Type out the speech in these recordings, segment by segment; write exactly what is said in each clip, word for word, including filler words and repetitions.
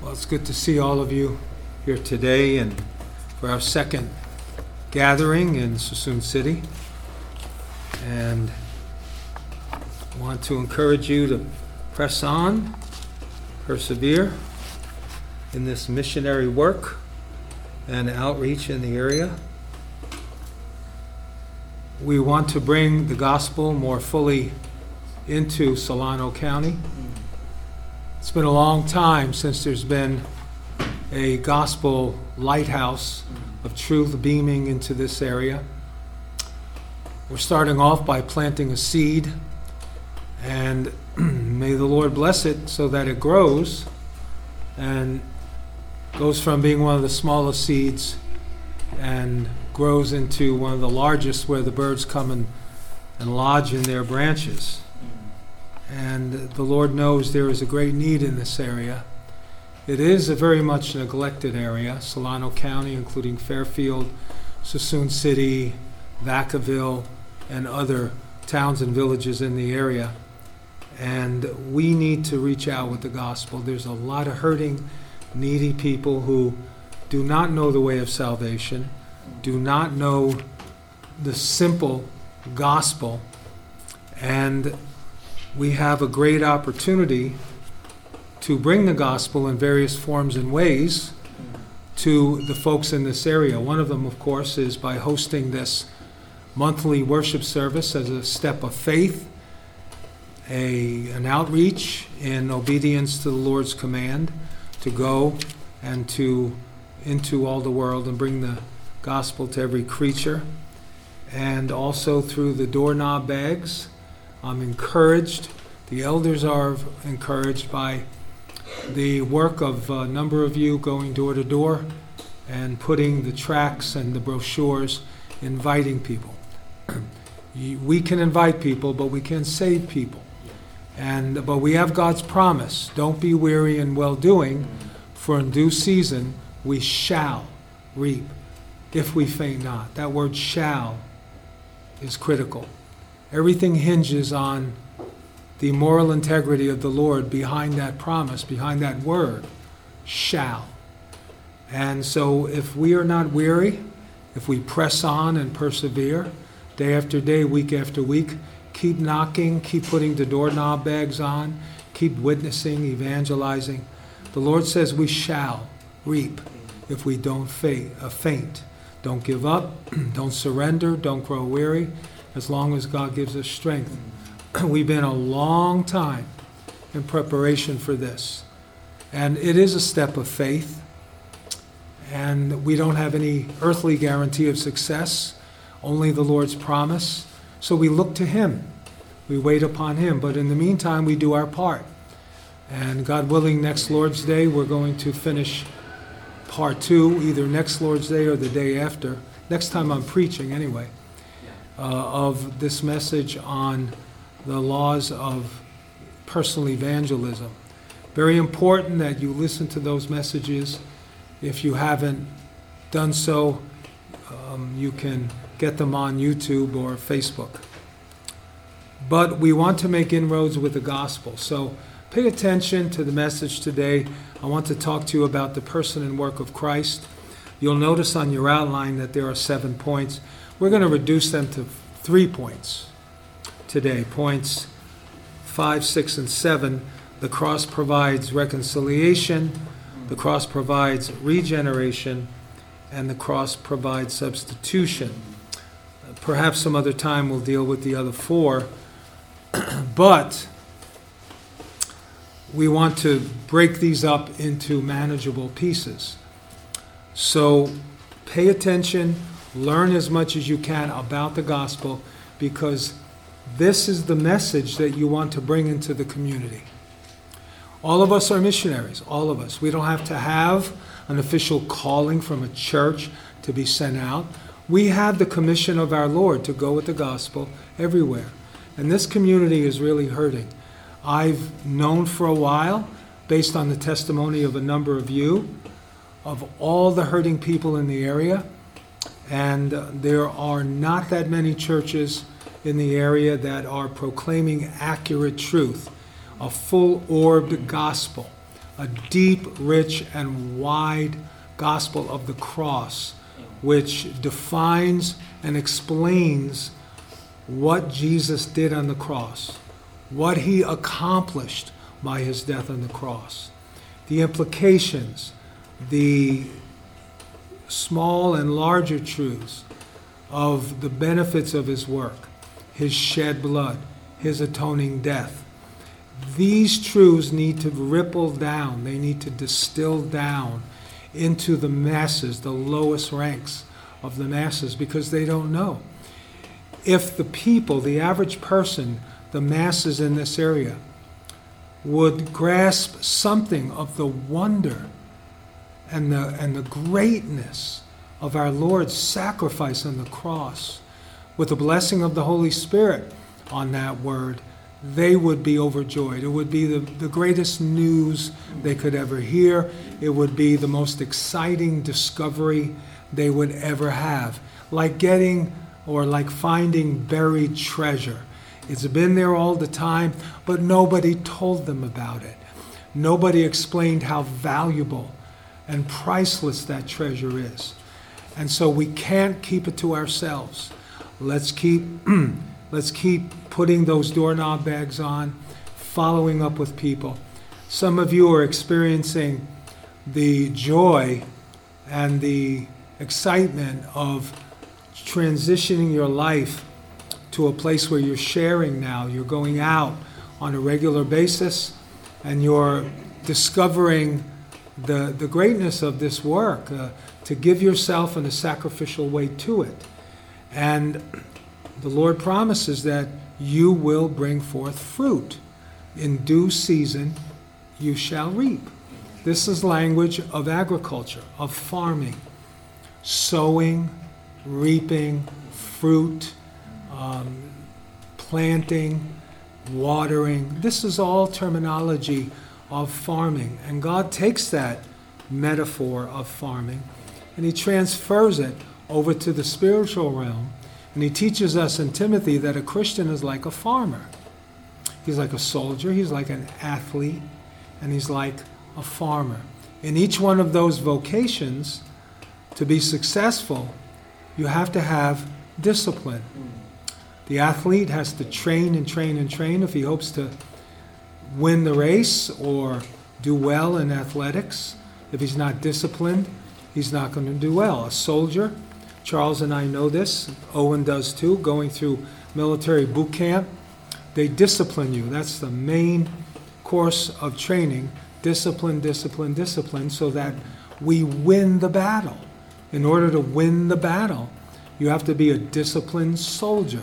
Well, it's good to see all of you here today and for our second gathering in Suisun City. And I want to encourage you to press on, persevere in this missionary work and outreach in the area. We want to bring the gospel more fully into Solano County. It's been a long time since there's been a gospel lighthouse of truth beaming into this area. We're starting off by planting a seed, and may the Lord bless it so that it grows and goes from being one of the smallest seeds and grows into one of the largest, where the birds come and, and lodge in their branches. And the Lord knows there is a great need in this area. It is a very much neglected area, Solano County, including Fairfield, Suisun City, Vacaville, and other towns and villages in the area. And we need to reach out with the gospel. There's a lot of hurting, needy people who do not know the way of salvation, do not know the simple gospel, and we have a great opportunity to bring the gospel in various forms and ways to the folks in this area. One of them, of course, is by hosting this monthly worship service as a step of faith, a, an outreach in obedience to the Lord's command to go and to into all the world and bring the gospel to every creature. And also through the doorknob bags, I'm encouraged, the elders are encouraged by the work of a number of you going door to door and putting the tracts and the brochures, inviting people. We can invite people, but we can't save people. And but we have God's promise. Don't be weary in well-doing, for in due season we shall reap if we faint not. That word shall is critical. Everything hinges on the moral integrity of the Lord behind that promise, behind that word, shall. And so if we are not weary, if we press on and persevere, day after day, week after week, keep knocking, keep putting the doorknob bags on, keep witnessing, evangelizing, the Lord says we shall reap if we don't faint. Don't give up, don't surrender, don't grow weary, as long as God gives us strength. We've been a long time in preparation for this. And it is a step of faith. And we don't have any earthly guarantee of success, only the Lord's promise. So we look to Him. We wait upon Him. But in the meantime, we do our part. And God willing, next Lord's Day, we're going to finish part two, either next Lord's Day or the day after. Next time I'm preaching, anyway. Uh, of this message on the laws of personal evangelism. Very important that you listen to those messages. If you haven't done so, um, you can get them on YouTube or Facebook. But we want to make inroads with the gospel. So pay attention to the message today. I want to talk to you about the person and work of Christ. You'll notice on your outline that there are seven points. We're going to reduce them to three points today. Points five, six, and seven. The cross provides reconciliation, the cross provides regeneration, and the cross provides substitution. Perhaps some other time we'll deal with the other four, but we want to break these up into manageable pieces. So pay attention. Learn as much as you can about the gospel, because this is the message that you want to bring into the community. All of us are missionaries, all of us. We don't have to have an official calling from a church to be sent out. We have the commission of our Lord to go with the gospel everywhere. And this community is really hurting. I've known for a while, based on the testimony of a number of you, of all the hurting people in the area. And uh, there are not that many churches in the area that are proclaiming accurate truth, a full-orbed gospel, a deep, rich, and wide gospel of the cross, which defines and explains what Jesus did on the cross, what he accomplished by his death on the cross, the implications, the small and larger truths of the benefits of his work, his shed blood, his atoning death. These truths need to ripple down, they need to distill down into the masses, the lowest ranks of the masses, because they don't know. If the people, the average person, the masses in this area, would grasp something of the wonder and the, and the greatness of our Lord's sacrifice on the cross, with the blessing of the Holy Spirit on that word, they would be overjoyed. It would be the, the greatest news they could ever hear. It would be the most exciting discovery they would ever have. Like getting or like finding buried treasure. It's been there all the time, but nobody told them about it. Nobody explained how valuable and priceless that treasure is. And so we can't keep it to ourselves. Let's keep let's keep putting those doorknob bags on, following up with people. Some of you are experiencing the joy and the excitement of transitioning your life to a place where you're sharing now. You're going out on a regular basis and you're discovering the, the greatness of this work, uh, to give yourself in a sacrificial way to it. And the Lord promises that you will bring forth fruit. In due season, you shall reap. This is language of agriculture, of farming, sowing, reaping, fruit, um, planting, watering. This is all terminology of farming. And God takes that metaphor of farming and he transfers it over to the spiritual realm. And he teaches us in Timothy that a Christian is like a farmer. He's like a soldier, he's like an athlete, and he's like a farmer. In each one of those vocations, to be successful, you have to have discipline. The athlete has to train and train and train if he hopes to win the race or do well in athletics. If he's not disciplined, he's not going to do well. A soldier, Charles and I know this, Owen does too, going through military boot camp, they discipline you. That's the main course of training. Discipline, discipline, discipline, so that we win the battle. In order to win the battle, you have to be a disciplined soldier.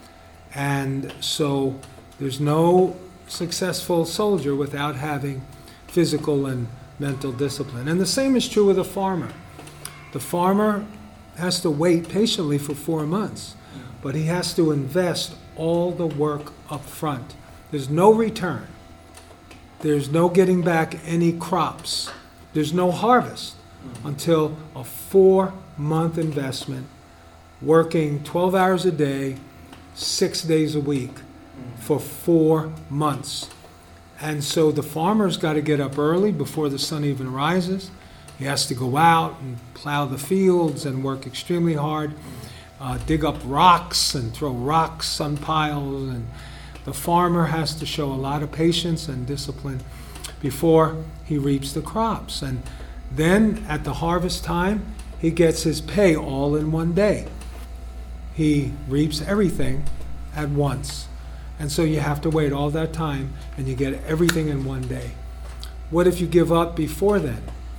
And so there's no successful soldier without having physical and mental discipline. And the same is true with a farmer. The farmer has to wait patiently for four months, but he has to invest all the work up front. There's no return. There's no getting back any crops. There's no harvest until a four-month investment, working twelve hours a day, six days a week for four months. And so the farmer's got to get up early before the sun even rises. He has to go out and plow the fields and work extremely hard, uh, dig up rocks and throw rocks on piles. And the farmer has to show a lot of patience and discipline before he reaps the crops. And then at the harvest time, he gets his pay all in one day. He reaps everything at once. And so you have to wait all that time and you get everything in one day. What if you give up before then?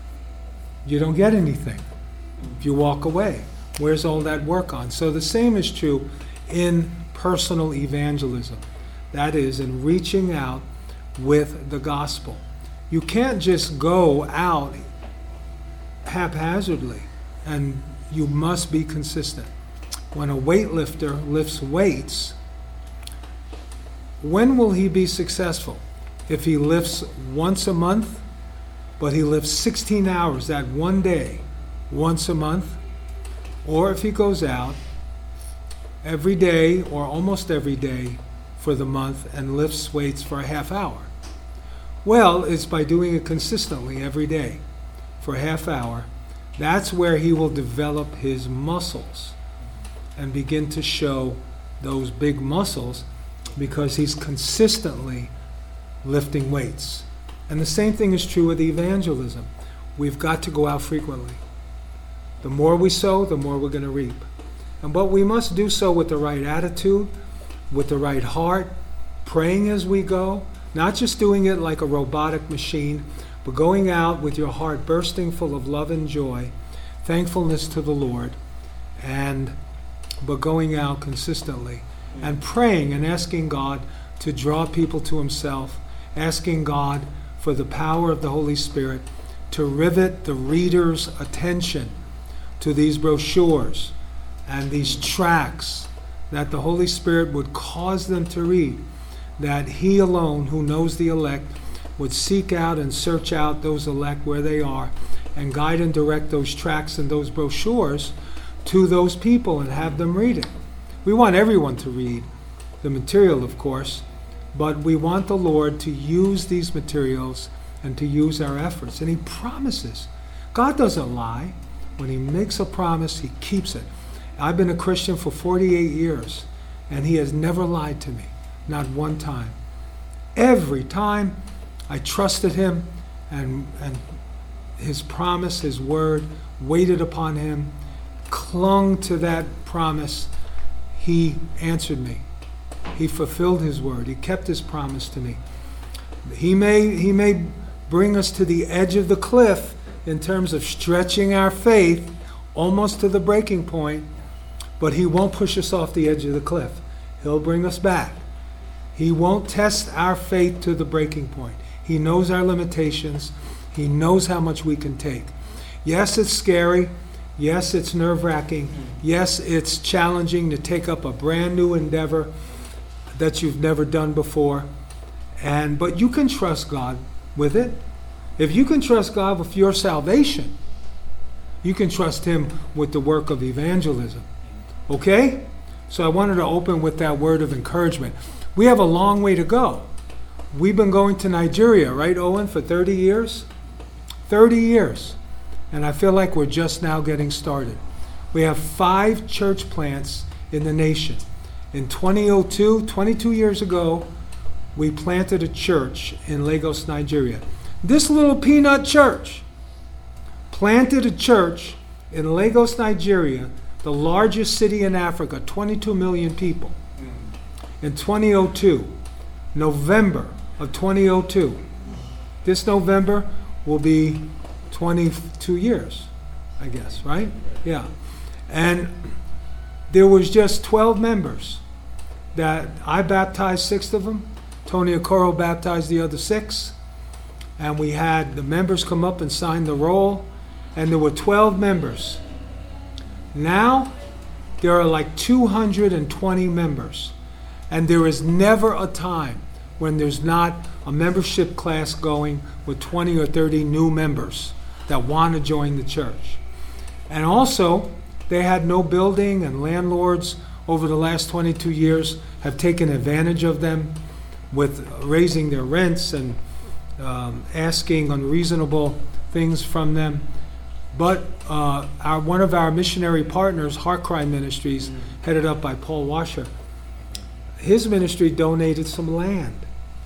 You don't get anything. If you walk away, where's all that work on? So the same is true in personal evangelism. That is, in reaching out with the gospel. You can't just go out haphazardly, and you must be consistent. When a weightlifter lifts weights, when will he be successful? If he lifts once a month, but he lifts sixteen hours that one day, once a month, or if he goes out every day or almost every day for the month and lifts weights for a half hour. Well, it's by doing it consistently every day for a half hour. That's where he will develop his muscles and begin to show those big muscles because he's consistently lifting weights. And the same thing is true with evangelism. We've got to go out frequently. The more we sow, the more we're going to reap. And but we must do so with the right attitude, with the right heart, praying as we go, not just doing it like a robotic machine, but going out with your heart bursting full of love and joy, thankfulness to the Lord, and but going out consistently and praying and asking God to draw people to himself, asking God for the power of the Holy Spirit to rivet the reader's attention to these brochures and these tracts, that the Holy Spirit would cause them to read, that he alone who knows the elect would seek out and search out those elect where they are and guide and direct those tracts and those brochures to those people and have them read it. We want everyone to read the material, of course, but we want the Lord to use these materials and to use our efforts. And he promises. God doesn't lie. When he makes a promise, he keeps it. I've been a Christian for forty-eight years, and he has never lied to me, not one time. Every time I trusted him, and, and his promise, his word, waited upon him, clung to that promise, he answered me. He fulfilled his word. He kept his promise to me. He may, he may bring us to the edge of the cliff in terms of stretching our faith almost to the breaking point, but he won't push us off the edge of the cliff. He'll bring us back. He won't test our faith to the breaking point. He knows our limitations. He knows how much we can take. Yes, it's scary. Yes, it's nerve-wracking. Yes, it's challenging to take up a brand new endeavor that you've never done before. And but you can trust God with it. If you can trust God with your salvation, you can trust him with the work of evangelism. Okay? So I wanted to open with that word of encouragement. We have a long way to go. We've been going to Nigeria, right, Owen, for thirty years? thirty years. And I feel like we're just now getting started. We have five church plants in the nation. In twenty oh two, twenty-two years ago, we planted a church in Lagos, Nigeria. This little peanut church planted a church in Lagos, Nigeria, the largest city in Africa, twenty-two million people, in twenty oh two, November of twenty oh two. This November will be twenty-two years, I guess, right? Yeah. And there was just twelve members that I baptized six of them. Tony Okoro baptized the other six. And we had the members come up and sign the roll. And there were twelve members. Now, there are like two hundred twenty members. And there is never a time when there's not a membership class going with twenty or thirty new members that want to join the church. And also, they had no building, and landlords over the last twenty-two years have taken advantage of them with raising their rents and um, asking unreasonable things from them. But uh, our, one of our missionary partners, Heart Cry Ministries, mm-hmm. headed up by Paul Washer, his ministry donated some land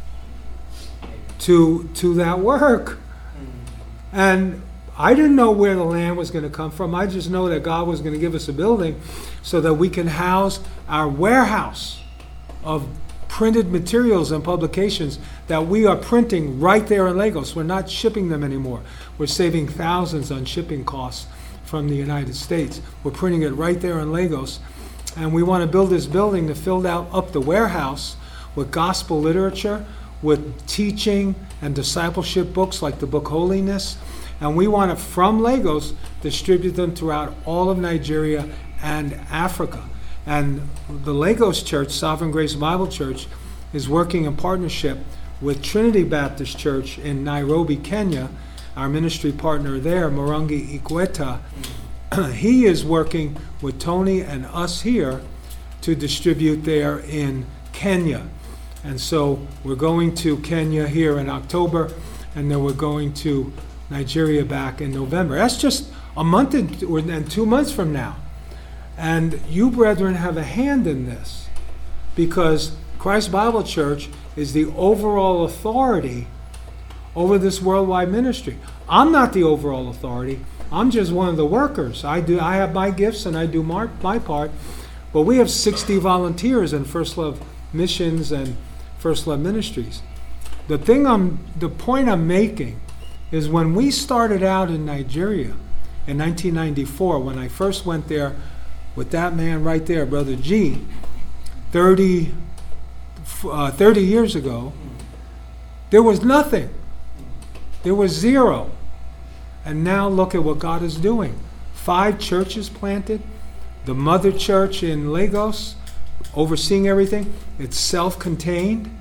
to to that work. And I didn't know where the land was going to come from. I just know that God was going to give us a building so that we can house our warehouse of printed materials and publications that we are printing right there in Lagos. We're not shipping them anymore. We're saving thousands on shipping costs from the United States. We're printing it right there in Lagos. And we want to build this building to fill out up the warehouse with gospel literature, with teaching and discipleship books like the book Holiness. And we want to, from Lagos, distribute them throughout all of Nigeria and Africa. And the Lagos Church, Sovereign Grace Bible Church, is working in partnership with Trinity Baptist Church in Nairobi, Kenya. Our ministry partner there, Morangi Ikweta, he is working with Tony and us here to distribute there in Kenya. And so we're going to Kenya here in October, and then we're going to Nigeria back in November. That's just a month and, or, and two months from now. And you, brethren, have a hand in this, because Christ Bible Church is the overall authority over this worldwide ministry. I'm not the overall authority. I'm just one of the workers. I do. I have my gifts and I do my, my part. But we have sixty volunteers in First Love Missions and First Love Ministries. The thing I'm, the point I'm making is when we started out in Nigeria in nineteen ninety-four, when I first went there with that man right there, Brother G, thirty, uh, thirty years ago, there was nothing. There was zero. And now look at what God is doing. Five churches planted. The mother church in Lagos, overseeing everything. It's self-contained.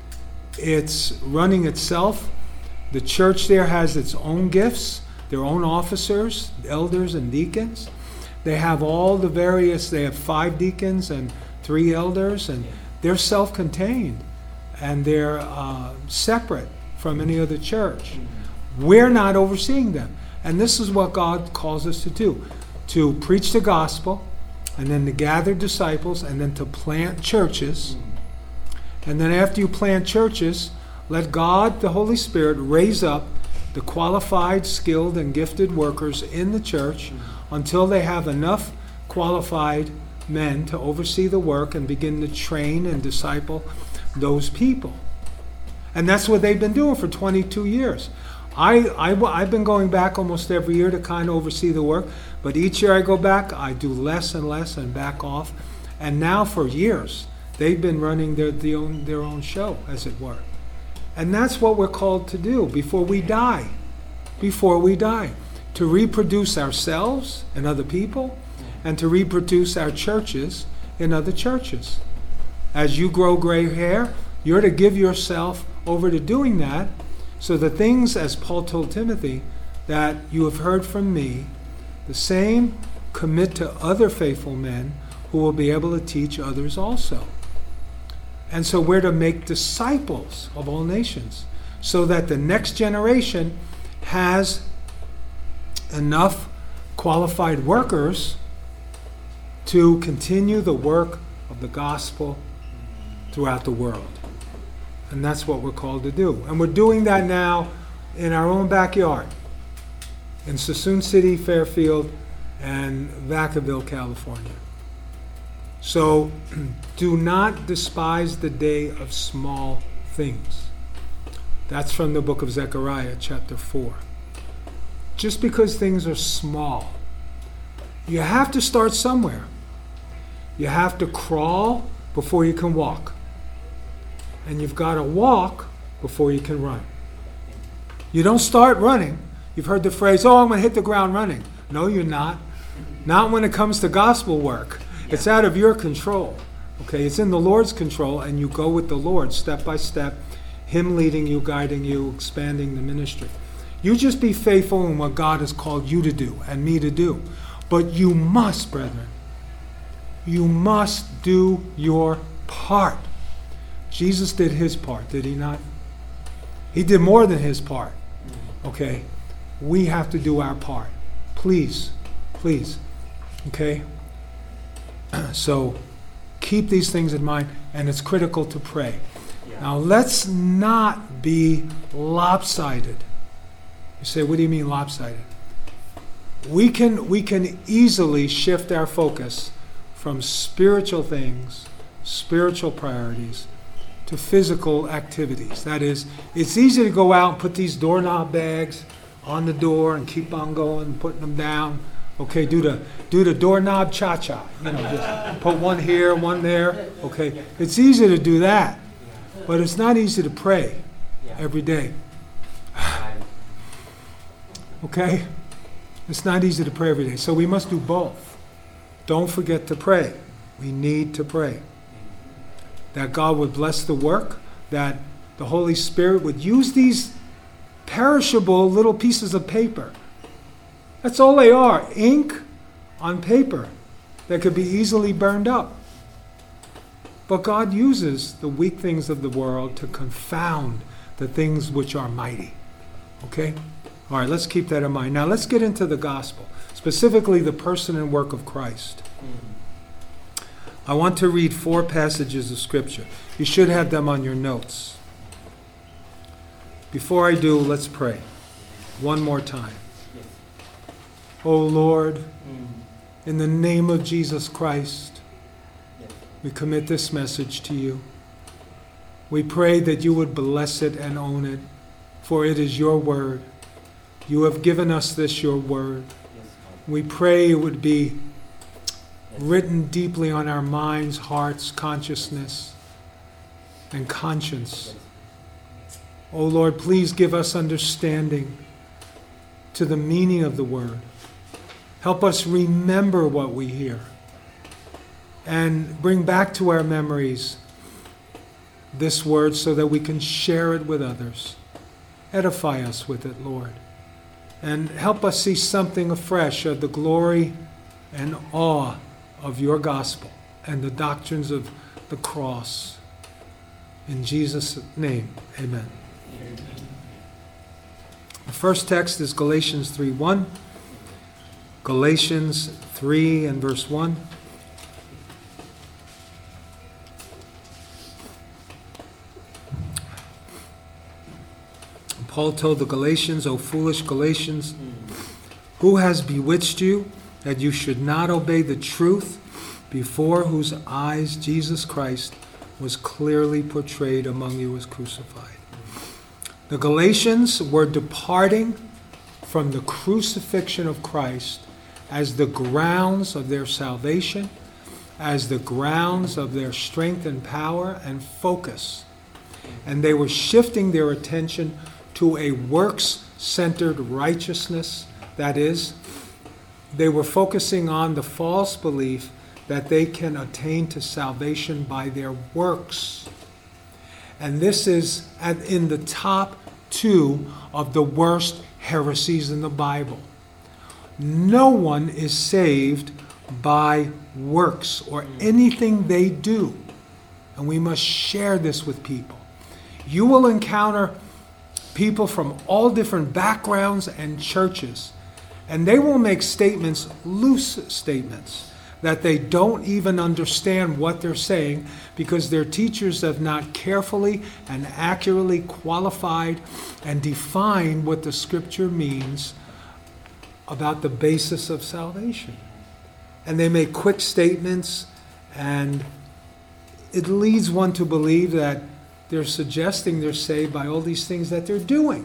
It's running itself. The church there has its own gifts, their own officers, elders and deacons. They have all the various, they have five deacons and three elders, and they're self-contained. And they're uh, separate from any other church. We're not overseeing them. And this is what God calls us to do. To preach the gospel, and then to gather disciples, and then to plant churches. And then after you plant churches, let God, the Holy Spirit, raise up the qualified, skilled, and gifted workers in the church until they have enough qualified men to oversee the work and begin to train and disciple those people. And that's what they've been doing for twenty-two years. I, I, I've been going back almost every year to kind of oversee the work, but each year I go back, I do less and less and back off. And now for years, they've been running their, their, own, their own show, as it were. And that's what we're called to do before we die. Before we die. To reproduce ourselves and other people, and to reproduce our churches in other churches. As you grow gray hair, you're to give yourself over to doing that, so the things, as Paul told Timothy, that you have heard from me, the same commit to other faithful men who will be able to teach others also. And so we're to make disciples of all nations, so that the next generation has enough qualified workers to continue the work of the gospel throughout the world. And that's what we're called to do. And we're doing that now in our own backyard, in Suisun City, Fairfield, and Vacaville, California. So do not despise the day of small things. That's from the book of Zechariah, chapter four. Just because things are small, you have to start somewhere. You have to crawl before you can walk. And you've got to walk before you can run. You don't start running. You've heard the phrase, oh, I'm going to hit the ground running. No, you're not. Not when it comes to gospel work. It's out of your control. Okay, it's in the Lord's control, and you go with the Lord step by step, Him leading you, guiding you, expanding the ministry. You just be faithful in what God has called you to do and me to do. But you must, brethren, you must do your part. Jesus did his part, did he not? He did more than his part. Okay? We have to do our part. Please, please. Okay? So keep these things in mind, and it's critical to pray. Yeah. Now let's not be lopsided. You say, what do you mean lopsided? We can we can easily shift our focus from spiritual things, spiritual priorities, to physical activities. That is, it's easy to go out and put these doorknob bags on the door and keep on going and putting them down. Okay, do the do the doorknob cha-cha. You know, just put one here, one there. Okay, it's easy to do that, but it's not easy to pray every day. Okay, it's not easy to pray every day, so we must do both. Don't forget to pray. We need to pray. That God would bless the work, that the Holy Spirit would use these perishable little pieces of paper. That's all they are, ink on paper that could be easily burned up. But God uses the weak things of the world to confound the things which are mighty. Okay? All right, let's keep that in mind. Now let's get into the gospel, specifically the person and work of Christ. I want to read four passages of Scripture. You should have them on your notes. Before I do, let's pray. One more time. Oh Lord, in the name of Jesus Christ, we commit this message to you. We pray that you would bless it and own it, for it is your word. You have given us this, your word. We pray it would be written deeply on our minds, hearts, consciousness, and conscience. Oh Lord, please give us understanding to the meaning of the word. Help us remember what we hear and bring back to our memories this word so that we can share it with others. Edify us with it, Lord, and help us see something afresh of the glory and awe of your gospel and the doctrines of the cross. In Jesus' name, amen. The first text is Galatians three one. Galatians three and verse one. Paul told the Galatians, O foolish Galatians, who has bewitched you that you should not obey the truth, before whose eyes Jesus Christ was clearly portrayed among you as crucified? The Galatians were departing from the crucifixion of Christ as the grounds of their salvation, as the grounds of their strength and power and focus. And they were shifting their attention to a works-centered righteousness. That is, they were focusing on the false belief that they can attain to salvation by their works. And this is at, in the top two of the worst heresies in the Bible. No one is saved by works or anything they do. And we must share this with people. You will encounter people from all different backgrounds and churches, and they will make statements, loose statements, that they don't even understand what they're saying because their teachers have not carefully and accurately qualified and defined what the Scripture means about the basis of salvation. And they make quick statements, and it leads one to believe that they're suggesting they're saved by all these things that they're doing.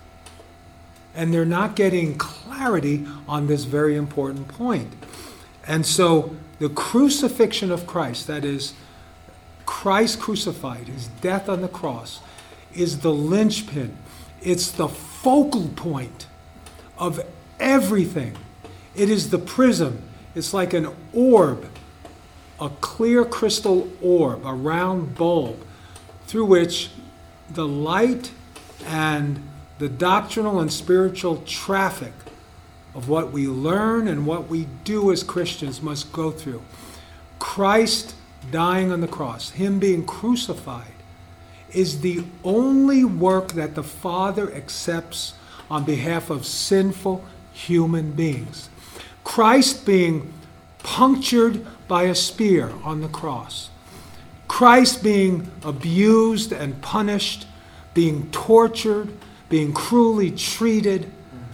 And they're not getting clarity on this very important point. And so the crucifixion of Christ, that is, Christ crucified, his death on the cross, is the linchpin. It's the focal point of everything. It is the prism. It's like an orb, a clear crystal orb, a round bulb, through which the light and the doctrinal and spiritual traffic of what we learn and what we do as Christians must go through. Christ dying on the cross, him being crucified, is the only work that the Father accepts on behalf of sinful human beings. Christ being punctured by a spear on the cross, Christ being abused and punished, being tortured, being cruelly treated.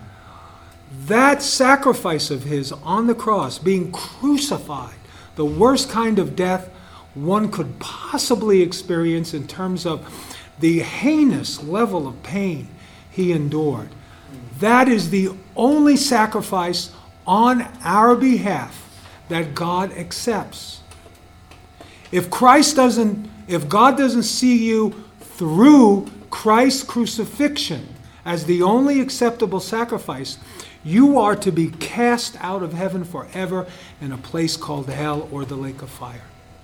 That sacrifice of his on the cross, being crucified, the worst kind of death one could possibly experience in terms of the heinous level of pain he endured. That is the only sacrifice on our behalf that God accepts. If Christ doesn't, if God doesn't see you through Christ's crucifixion as the only acceptable sacrifice, you are to be cast out of heaven forever in a place called hell or the lake of fire.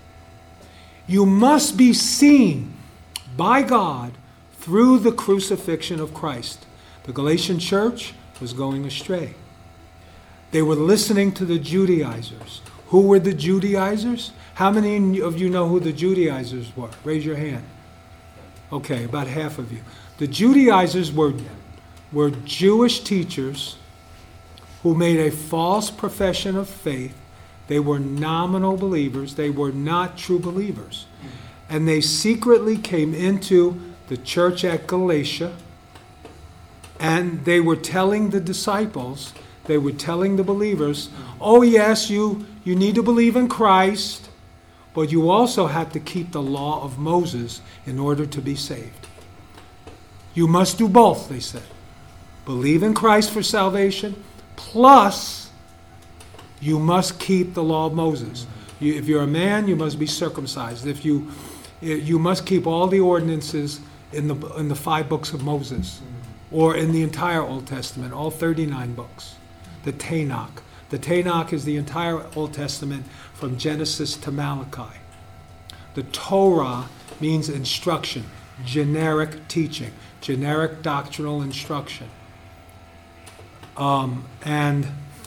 You must be seen by God through the crucifixion of Christ. The Galatian church was going astray. They were listening to the Judaizers Who were the Judaizers? How many of you know who the Judaizers were? Raise your hand. Okay, about half of you. The Judaizers were, were Jewish teachers who made a false profession of faith. They were nominal believers. They were not true believers. And they secretly came into the church at Galatia, and they were telling the disciples, they were telling the believers, oh yes, you, you need to believe in Christ, but you also have to keep the law of Moses in order to be saved. You must do both, they said. Believe in Christ for salvation, plus you must keep the law of Moses. You, if you're a man, you must be circumcised. If you, you must keep all the ordinances in the in the five books of Moses, or in the entire Old Testament, all thirty-nine books. The Tanakh. The Tanakh is the entire Old Testament from Genesis to Malachi. The Torah means instruction, generic teaching, generic doctrinal instruction. Um, and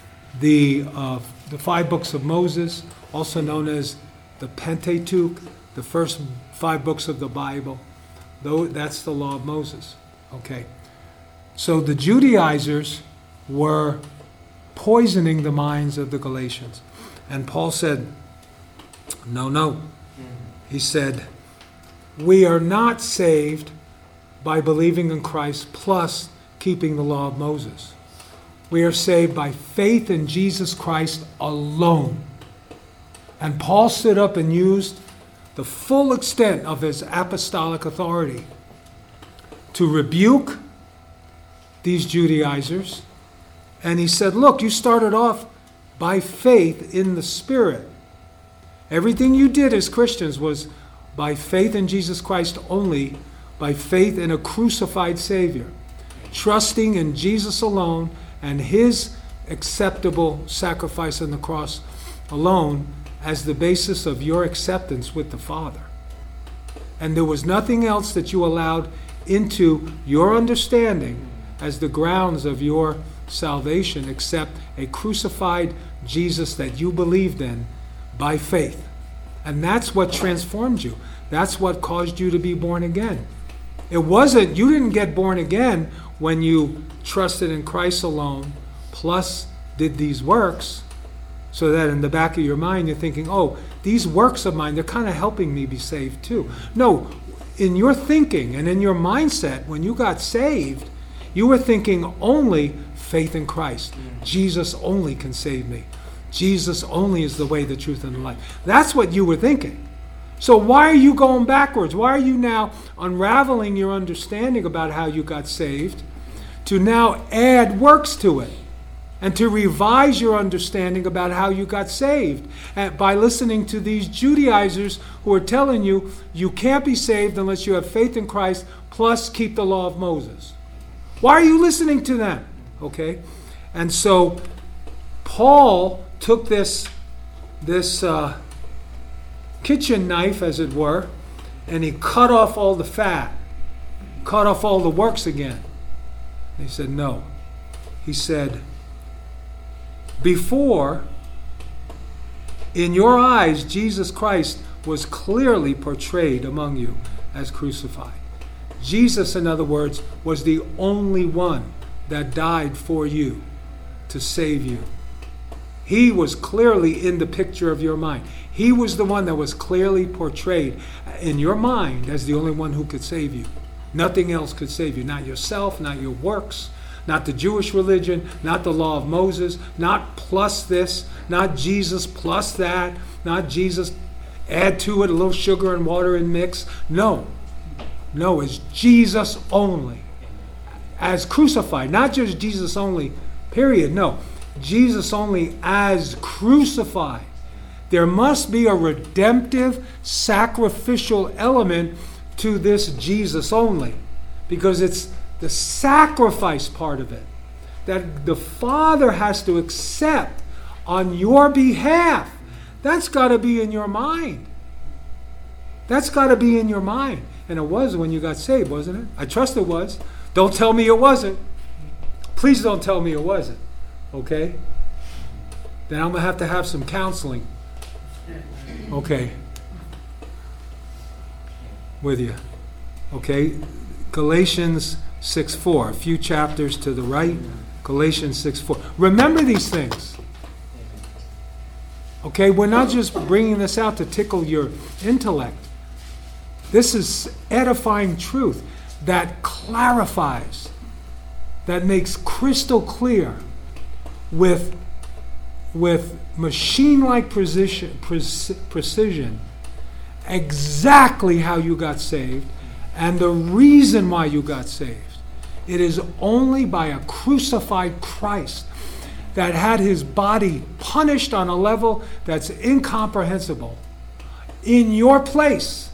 the uh, the five books of Moses, also known as the Pentateuch, the first five books of the Bible, though that's the law of Moses. Okay. So the Judaizers were poisoning the minds of the Galatians. And Paul said, no, no. He said, we are not saved by believing in Christ plus keeping the law of Moses. We are saved by faith in Jesus Christ alone. And Paul stood up and used the full extent of his apostolic authority to rebuke these Judaizers. And he said, look, you started off by faith in the Spirit. Everything you did as Christians was by faith in Jesus Christ only, by faith in a crucified Savior, trusting in Jesus alone and His acceptable sacrifice on the cross alone as the basis of your acceptance with the Father. And there was nothing else that you allowed into your understanding as the grounds of your salvation except a crucified Jesus that you believed in by faith. And that's what transformed you. That's what caused you to be born again. It wasn't, you didn't get born again when you trusted in Christ alone, plus did these works, so that in the back of your mind you're thinking, oh, these works of mine, they're kind of helping me be saved too. No, in your thinking and in your mindset, when you got saved, you were thinking only faith in Christ. Jesus only can save me. Jesus only is the way, the truth, and the life. That's what you were thinking. So why are you going backwards? Why are you now unraveling your understanding about how you got saved to now add works to it and to revise your understanding about how you got saved and by listening to these Judaizers who are telling you you can't be saved unless you have faith in Christ plus keep the law of Moses? Why are you listening to them? Okay? And so Paul took this, this uh, kitchen knife, as it were, and he cut off all the fat, cut off all the works again. And he said, no. He said, before, in your eyes, Jesus Christ was clearly portrayed among you as crucified. Jesus, in other words, was the only one that died for you to save you. He was clearly in the picture of your mind. He was the one that was clearly portrayed in your mind as the only one who could save you. Nothing else could save you. Not yourself, not your works, not the Jewish religion, not the law of Moses, not plus this, not Jesus plus that, not Jesus add to it a little sugar and water and mix. No. No, it's Jesus only. As crucified, not just Jesus only, period. No, Jesus only as crucified. There must be a redemptive, sacrificial element to this Jesus only, because it's the sacrifice part of it that the Father has to accept on your behalf. That's got to be in your mind. That's got to be in your mind. And it was when you got saved, wasn't it? I trust it was. Don't tell me it wasn't. Please don't tell me it wasn't. Okay? then I'm going to have to have some counseling. Okay. With you. Okay. Galatians six four. A few chapters to the right. Galatians six four. Remember these things. Okay? We're not just bringing this out to tickle your intellect. This is edifying truth that clarifies, that makes crystal clear with, with machine-like precision, precision exactly how you got saved and the reason why you got saved. It is only by a crucified Christ that had his body punished on a level that's incomprehensible in your place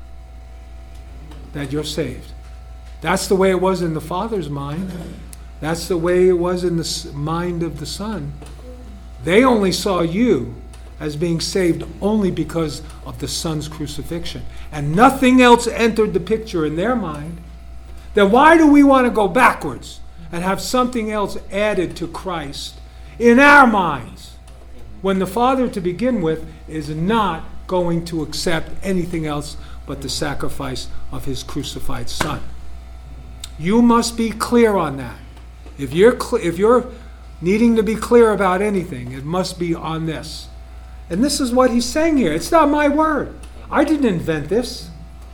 that you're saved. That's the way it was in the Father's mind. That's the way it was in the mind of the Son. They only saw you as being saved only because of the Son's crucifixion. And nothing else entered the picture in their mind. Then why do we want to go backwards and have something else added to Christ in our minds when the Father to begin with is not going to accept anything else but the sacrifice of his crucified Son? You must be clear on that. If you're cl- if you're needing to be clear about anything, it must be on this. And this is what he's saying here. It's not my word. I didn't invent this.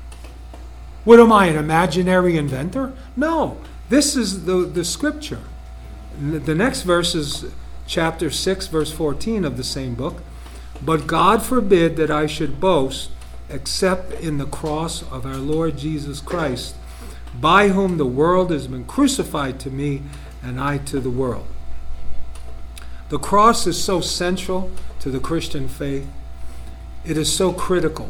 What am I, an imaginary inventor? No. This is the, the scripture. The next verse is chapter six, verse fourteen of the same book. But God forbid that I should boast except in the cross of our Lord Jesus Christ, by whom the world has been crucified to me and I to the world. The cross is so central to the Christian faith. It is so critical.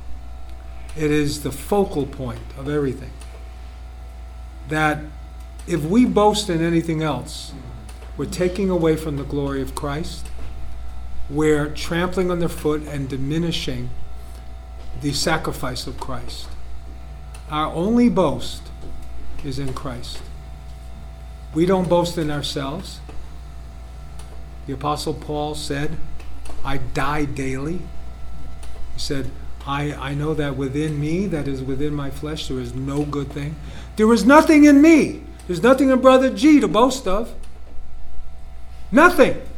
It is the focal point of everything. That if we boast in anything else, we're taking away from the glory of Christ. We're trampling underfoot and diminishing the sacrifice of Christ. Our only boast is in Christ. We don't boast in ourselves. The Apostle Paul said, I die daily. He said, I, I know that within me, that is within my flesh, there is no good thing. There is nothing in me. There's nothing in Brother G to boast of. Nothing.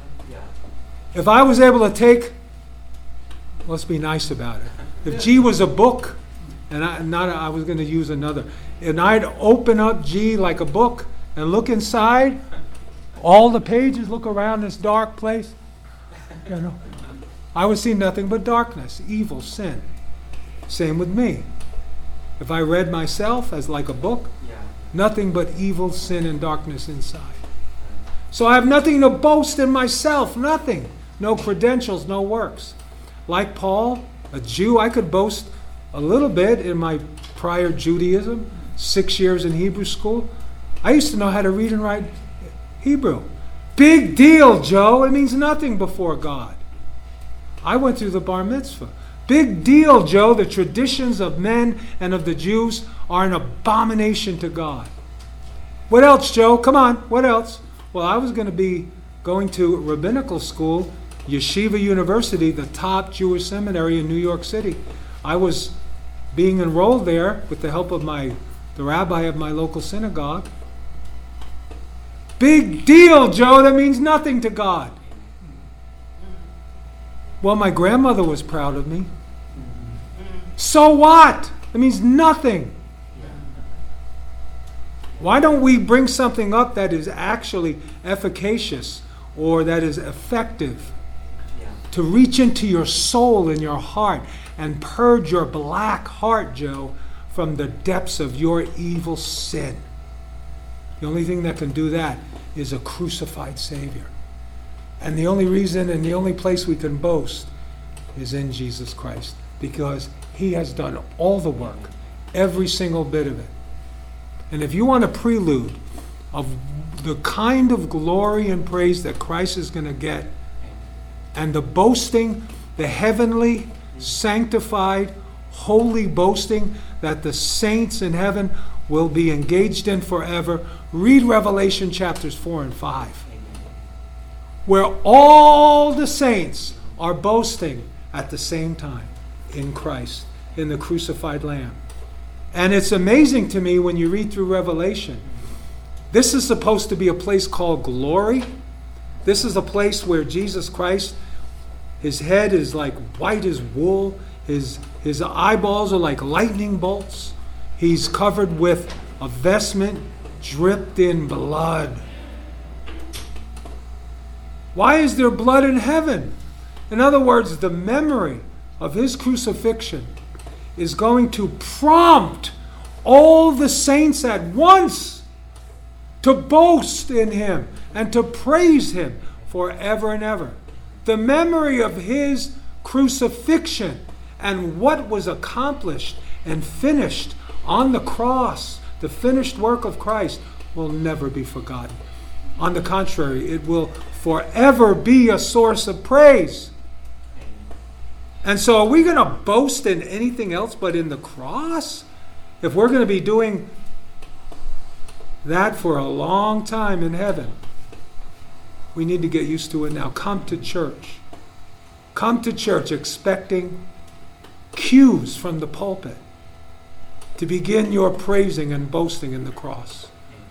If I was able to take, let's be nice about it. If G was a book, and I, not I was going to use another, and I'd open up G like a book and look inside, all the pages, look around this dark place, you know, I would see nothing but darkness, evil, sin. Same with me. If I read myself as like a book, yeah. Nothing but evil, sin, and darkness inside. So I have nothing to boast in myself, nothing. No credentials, no works. Like Paul, a Jew, I could boast a little bit in my prior Judaism, six years in Hebrew school. I used to know how to read and write Hebrew. Big deal, Joe. It means nothing before God. I went through the bar mitzvah. Big deal, Joe. The traditions of men and of the Jews are an abomination to God. What else, Joe? Come on. What else? Well, I was going to be going to rabbinical school, Yeshiva University, the top Jewish seminary in New York City. I was being enrolled there with the help of my the rabbi of my local synagogue. Big deal, Joe. That means nothing to God. Well, my grandmother was proud of me. So what? It means nothing. Why don't we bring something up that is actually efficacious or that is effective to reach into your soul and your heart and purge your black heart, Joe, from the depths of your evil sin? The only thing that can do that is a crucified Savior. And the only reason and the only place we can boast is in Jesus Christ, because He has done all the work, every single bit of it. And if you want a prelude of the kind of glory and praise that Christ is going to get, and the boasting, the heavenly, sanctified, holy boasting that the saints in heaven will be engaged in forever, read Revelation chapters four and five. where all the saints are boasting at the same time in Christ, in the crucified Lamb. And it's amazing to me when you read through Revelation. This is supposed to be a place called glory. This is a place where Jesus Christ, his head is like white as wool. His, his eyeballs are like lightning bolts. He's covered with a vestment dripped in blood. Why is there blood in heaven? In other words, the memory of his crucifixion is going to prompt all the saints at once to boast in him and to praise him forever and ever. The memory of his crucifixion and what was accomplished and finished on the cross, the finished work of Christ, will never be forgotten. On the contrary, it will forever be a source of praise. And so are we going to boast in anything else but in the cross? If we're going to be doing that for a long time in heaven, we need to get used to it now. Come to church. Come to church expecting cues from the pulpit to begin your praising and boasting in the cross.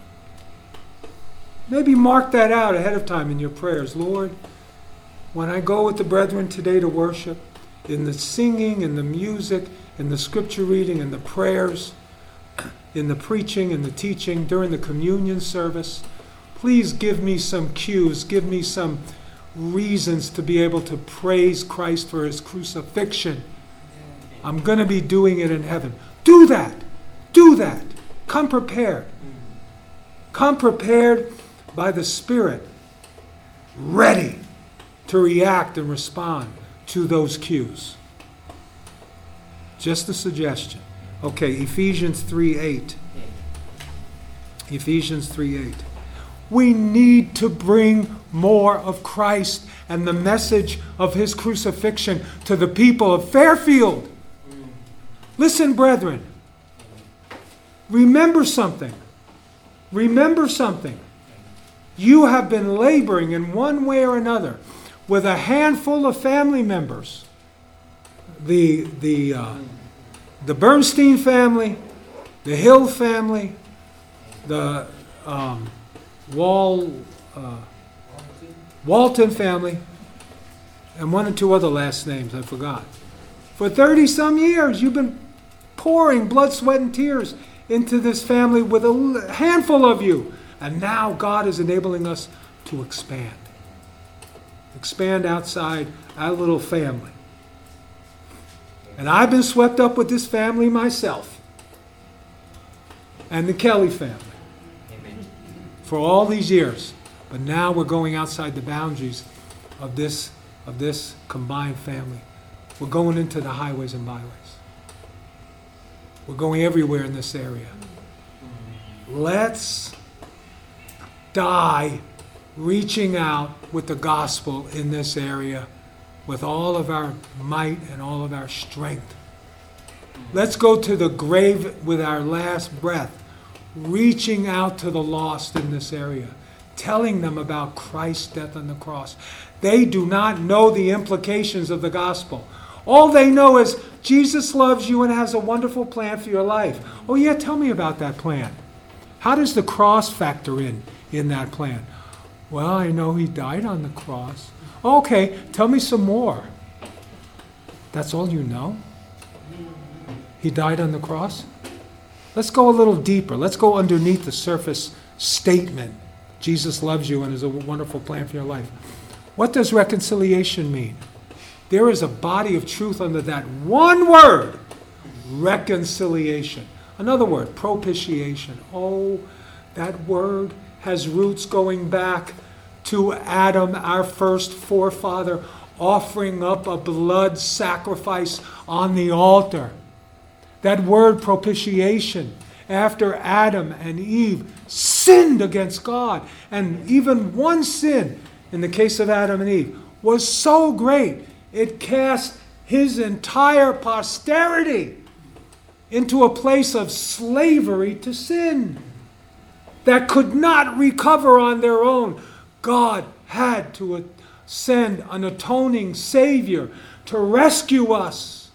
Maybe mark that out ahead of time in your prayers. Lord, when I go with the brethren today to worship, in the singing, in the music, in the scripture reading, in the prayers, in the preaching, in the teaching, during the communion service, please give me some cues, give me some reasons to be able to praise Christ for his crucifixion. I'm going to be doing it in heaven. Do that. Do that. Come prepared. Come prepared by the Spirit, ready to react and respond to those cues. Just a suggestion. Okay, Ephesians three eight. Ephesians three eight. We need to bring more of Christ and the message of his crucifixion to the people of Fairfield. Listen, brethren. Remember something. Remember something. You have been laboring in one way or another with a handful of family members. The, the, uh, the Bernstein family, the Hill family, the um, Wall, uh, Walton family, and one or two other last names I forgot. For thirty some years, you've been pouring blood, sweat, and tears into this family with a handful of you. And now God is enabling us to expand. Expand outside our little family. And I've been swept up with this family myself. And the Kelly family. Amen. For all these years. But now we're going outside the boundaries of this, of this combined family. We're going into the highways and byways. We're going everywhere in this area. Let's die reaching out with the gospel in this area with all of our might and all of our strength. Let's go to the grave with our last breath, reaching out to the lost in this area, telling them about Christ's death on the cross. They do not know the implications of the gospel. All they know is Jesus loves you and has a wonderful plan for your life. Oh yeah, tell me about that plan. How does the cross factor in in that plan? Well, I know he died on the cross. Okay, tell me some more. That's all you know? He died on the cross? Let's go a little deeper. Let's go underneath the surface statement. Jesus loves you and has a wonderful plan for your life. What does reconciliation mean? There is a body of truth under that one word, reconciliation. Another word, propitiation. Oh, that word has roots going back to Adam, our first forefather, offering up a blood sacrifice on the altar. That word propitiation, after Adam and Eve sinned against God, and even one sin, in the case of Adam and Eve, was so great, it cast his entire posterity into a place of slavery to sin that could not recover on their own. God had to send an atoning Savior to rescue us.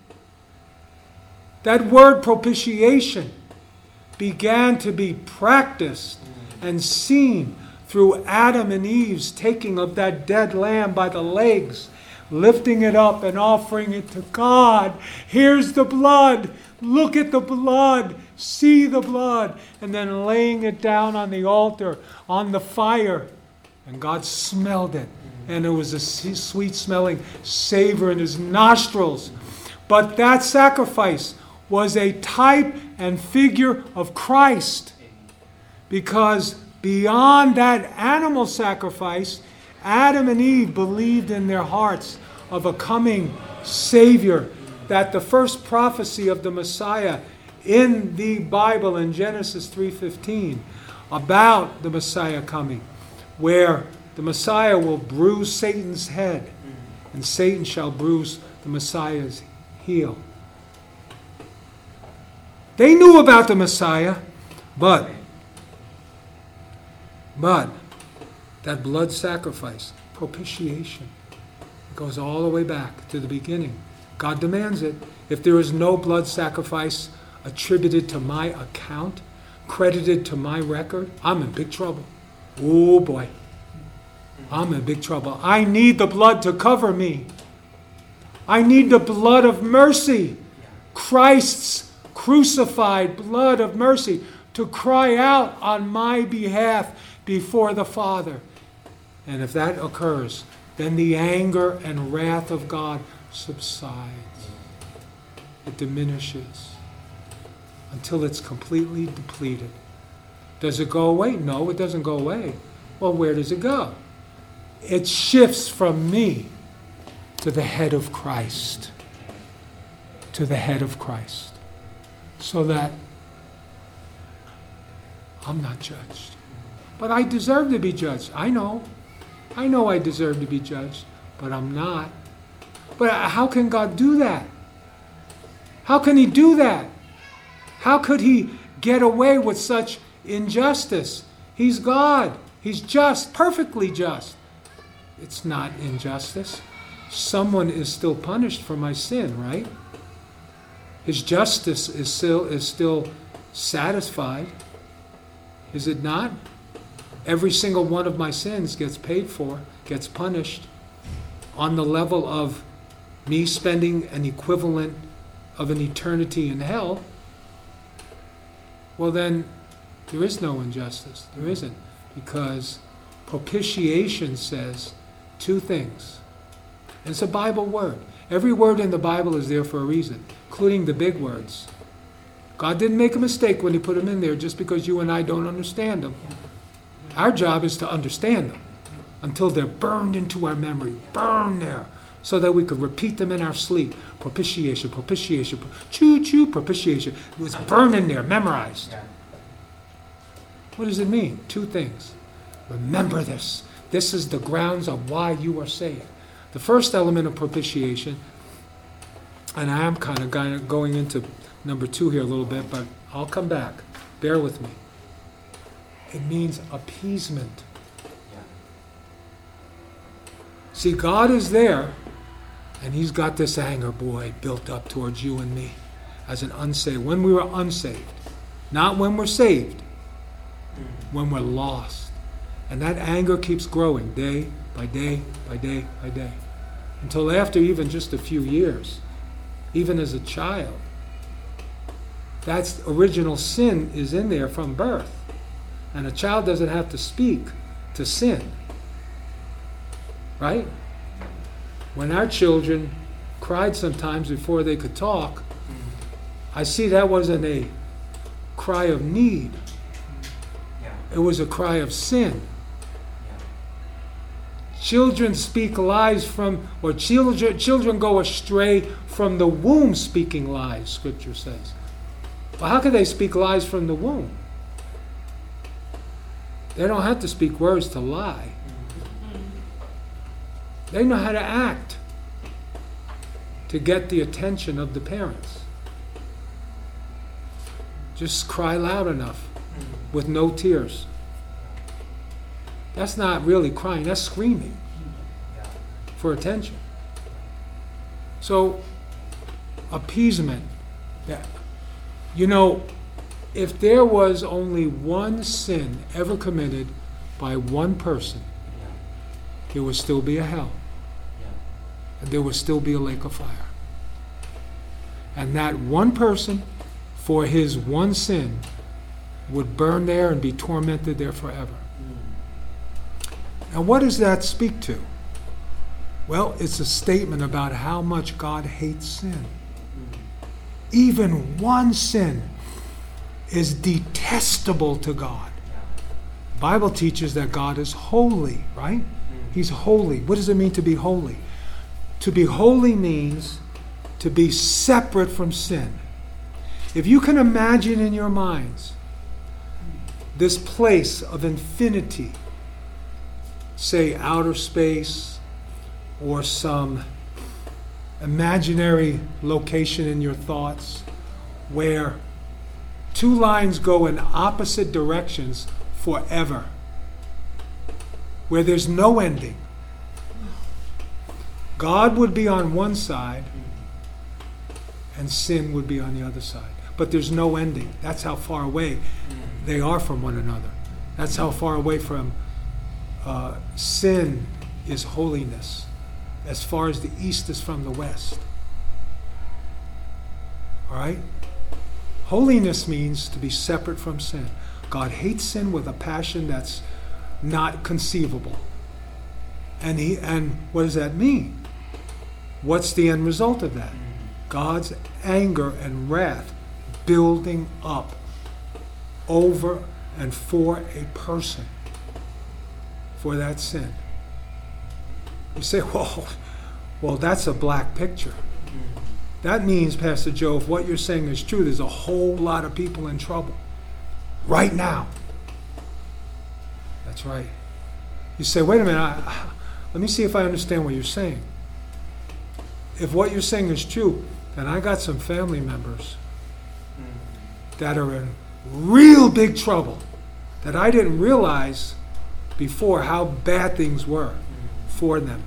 That word propitiation began to be practiced and seen through Adam and Eve's taking of that dead lamb by the legs, lifting it up and offering it to God. Here's the blood. Look at the blood. See the blood. And then laying it down on the altar, on the fire. And God smelled it. And it was a sweet smelling savor in his nostrils. But that sacrifice was a type and figure of Christ. Because beyond that animal sacrifice, Adam and Eve believed in their hearts of a coming Savior. That the first prophecy of the Messiah in the Bible in Genesis three fifteen about the Messiah coming, where the Messiah will bruise Satan's head and Satan shall bruise the Messiah's heel. They knew about the Messiah, but but that blood sacrifice, propitiation, goes all the way back to the beginning. God demands it. If there is no blood sacrifice attributed to my account, credited to my record, I'm in big trouble. Oh boy. I'm in big trouble. I need the blood to cover me. I need the blood of mercy. Christ's crucified blood of mercy to cry out on my behalf before the Father. And if that occurs, then the anger and wrath of God subsides. It diminishes until it's completely depleted. Does it go away? No, it doesn't go away. Well, where does it go? It shifts from me to the head of Christ. To the head of Christ. So that I'm not judged. But I deserve to be judged. I know. I know I deserve to be judged, but I'm not. But how can God do that? How can he do that? How could he get away with such injustice? He's God. He's just, perfectly just. It's not injustice. Someone is still punished for my sin, right? His justice is still, is still satisfied. Is it not? Every single one of my sins gets paid for, gets punished on the level of me spending an equivalent of an eternity in hell. Well then, there is no injustice. There isn't. Because propitiation says two things. And it's a Bible word. Every word in the Bible is there for a reason, including the big words. God didn't make a mistake when he put them in there just because you and I don't understand them. Our job is to understand them until they're burned into our memory, burned there, so that we could repeat them in our sleep. Propitiation, propitiation, choo-choo, propitiation. It was burned in there, memorized. What does it mean? Two things. Remember this. This is the grounds of why you are saved. The first element of propitiation, and I am kind of going into number two here a little bit, but I'll come back. Bear with me. It means appeasement. See, God is there, and he's got this anger, boy, built up towards you and me as an unsaved. When we were unsaved. Not when we're saved. When we're lost. And that anger keeps growing day by day by day by day. Until after even just a few years. Even as a child. That original sin is in there from birth. And a child doesn't have to speak to sin. Right? When our children cried sometimes before they could talk, I see that wasn't a cry of need. It was a cry of sin. Children speak lies from, or children, children go astray from the womb speaking lies, Scripture says. Well, how can they speak lies from the womb? They don't have to speak words to lie. They know how to act to get the attention of the parents. Just cry loud enough with no tears. That's not really crying, that's screaming for attention. So, appeasement. Yeah. You know, if there was only one sin ever committed by one person, there would still be a hell. And there would still be a lake of fire. And that one person, for his one sin, would burn there and be tormented there forever. And what does that speak to? Well, it's a statement about how much God hates sin. Even one sin is detestable to God. The Bible teaches that God is holy, right? He's holy. What does it mean to be holy? To be holy means to be separate from sin. If you can imagine in your minds this place of infinity, say outer space or some imaginary location in your thoughts where two lines go in opposite directions forever, where there's no ending. God would be on one side and sin would be on the other side. But there's no ending. That's how far away they are from one another. That's how far away from uh, sin is holiness, as far as the east is from the west. All right? Holiness means to be separate from sin. God hates sin with a passion that's not conceivable. And he and what does that mean? What's the end result of that? God's anger and wrath building up over and for a person for that sin. You say, well, well, that's a black picture. That means, Pastor Joe, if what you're saying is true, there's a whole lot of people in trouble right now. That's right. You say, wait a minute, I, let me see if I understand what you're saying. If what you're saying is true, then I got some family members that are in real big trouble that I didn't realize before how bad things were for them.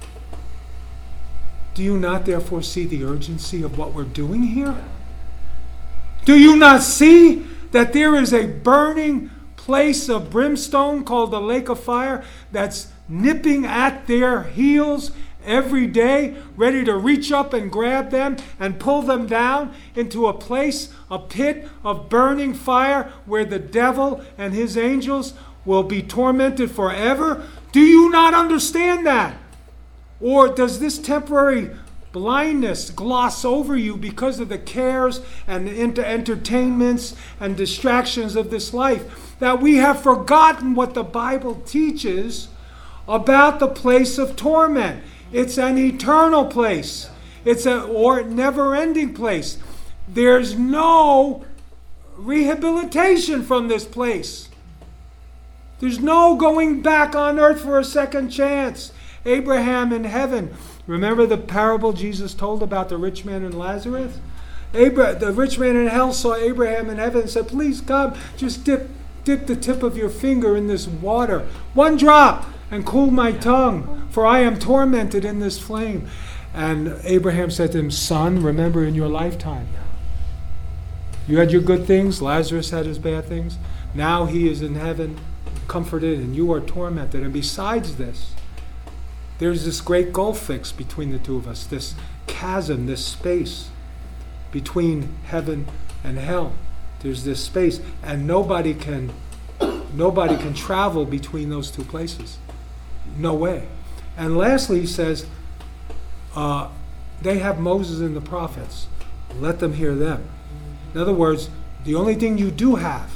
Do you not therefore see the urgency of what we're doing here? Do you not see that there is a burning place of brimstone called the lake of fire that's nipping at their heels every day, ready to reach up and grab them and pull them down into a place, a pit of burning fire where the devil and his angels will be tormented forever? Do you not understand that? Or does this temporary blindness gloss over you because of the cares and the enter- entertainments and distractions of this life, that we have forgotten what the Bible teaches about the place of torment? It's an eternal place. It's a or never-ending place. There's no rehabilitation from this place. There's no going back on earth for a second chance. Abraham in heaven. Remember the parable Jesus told about the rich man and Lazarus? Abraham, the rich man in hell saw Abraham in heaven and said, please come, just dip, dip the tip of your finger in this water. One drop. And cool my tongue, for I am tormented in this flame. And Abraham said to him, son, remember in your lifetime, you had your good things, Lazarus had his bad things. Now he is in heaven, comforted, and you are tormented. And besides this, there's this great gulf fix between the two of us, this chasm, this space between heaven and hell. There's this space, and nobody can, nobody can travel between those two places. No way. And lastly, he says, uh, they have Moses and the prophets. Let them hear them. In other words, the only thing you do have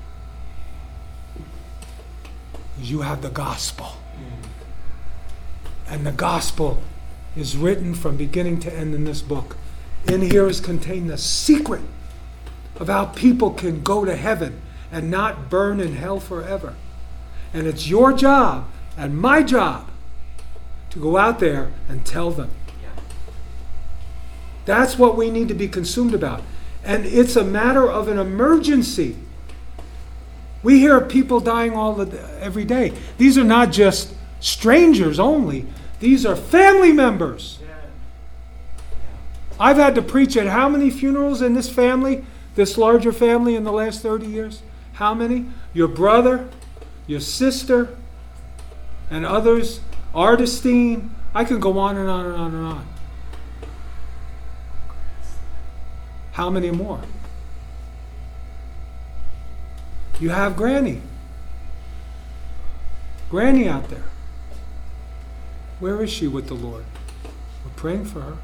is you have the gospel. And the gospel is written from beginning to end in this book. In here is contained the secret of how people can go to heaven and not burn in hell forever. And it's your job and my job to go out there and tell them. Yeah. That's what we need to be consumed about. And it's a matter of an emergency. We hear of people dying all the, every day. These are not just strangers only. These are family members. I've had to preach at how many funerals in this family, this larger family in the last thirty years? How many? Your brother, your sister, and others, Ardestine. I can go on and on and on and on. How many more? You have Granny. Granny out there. Where is she with the Lord? We're praying for her.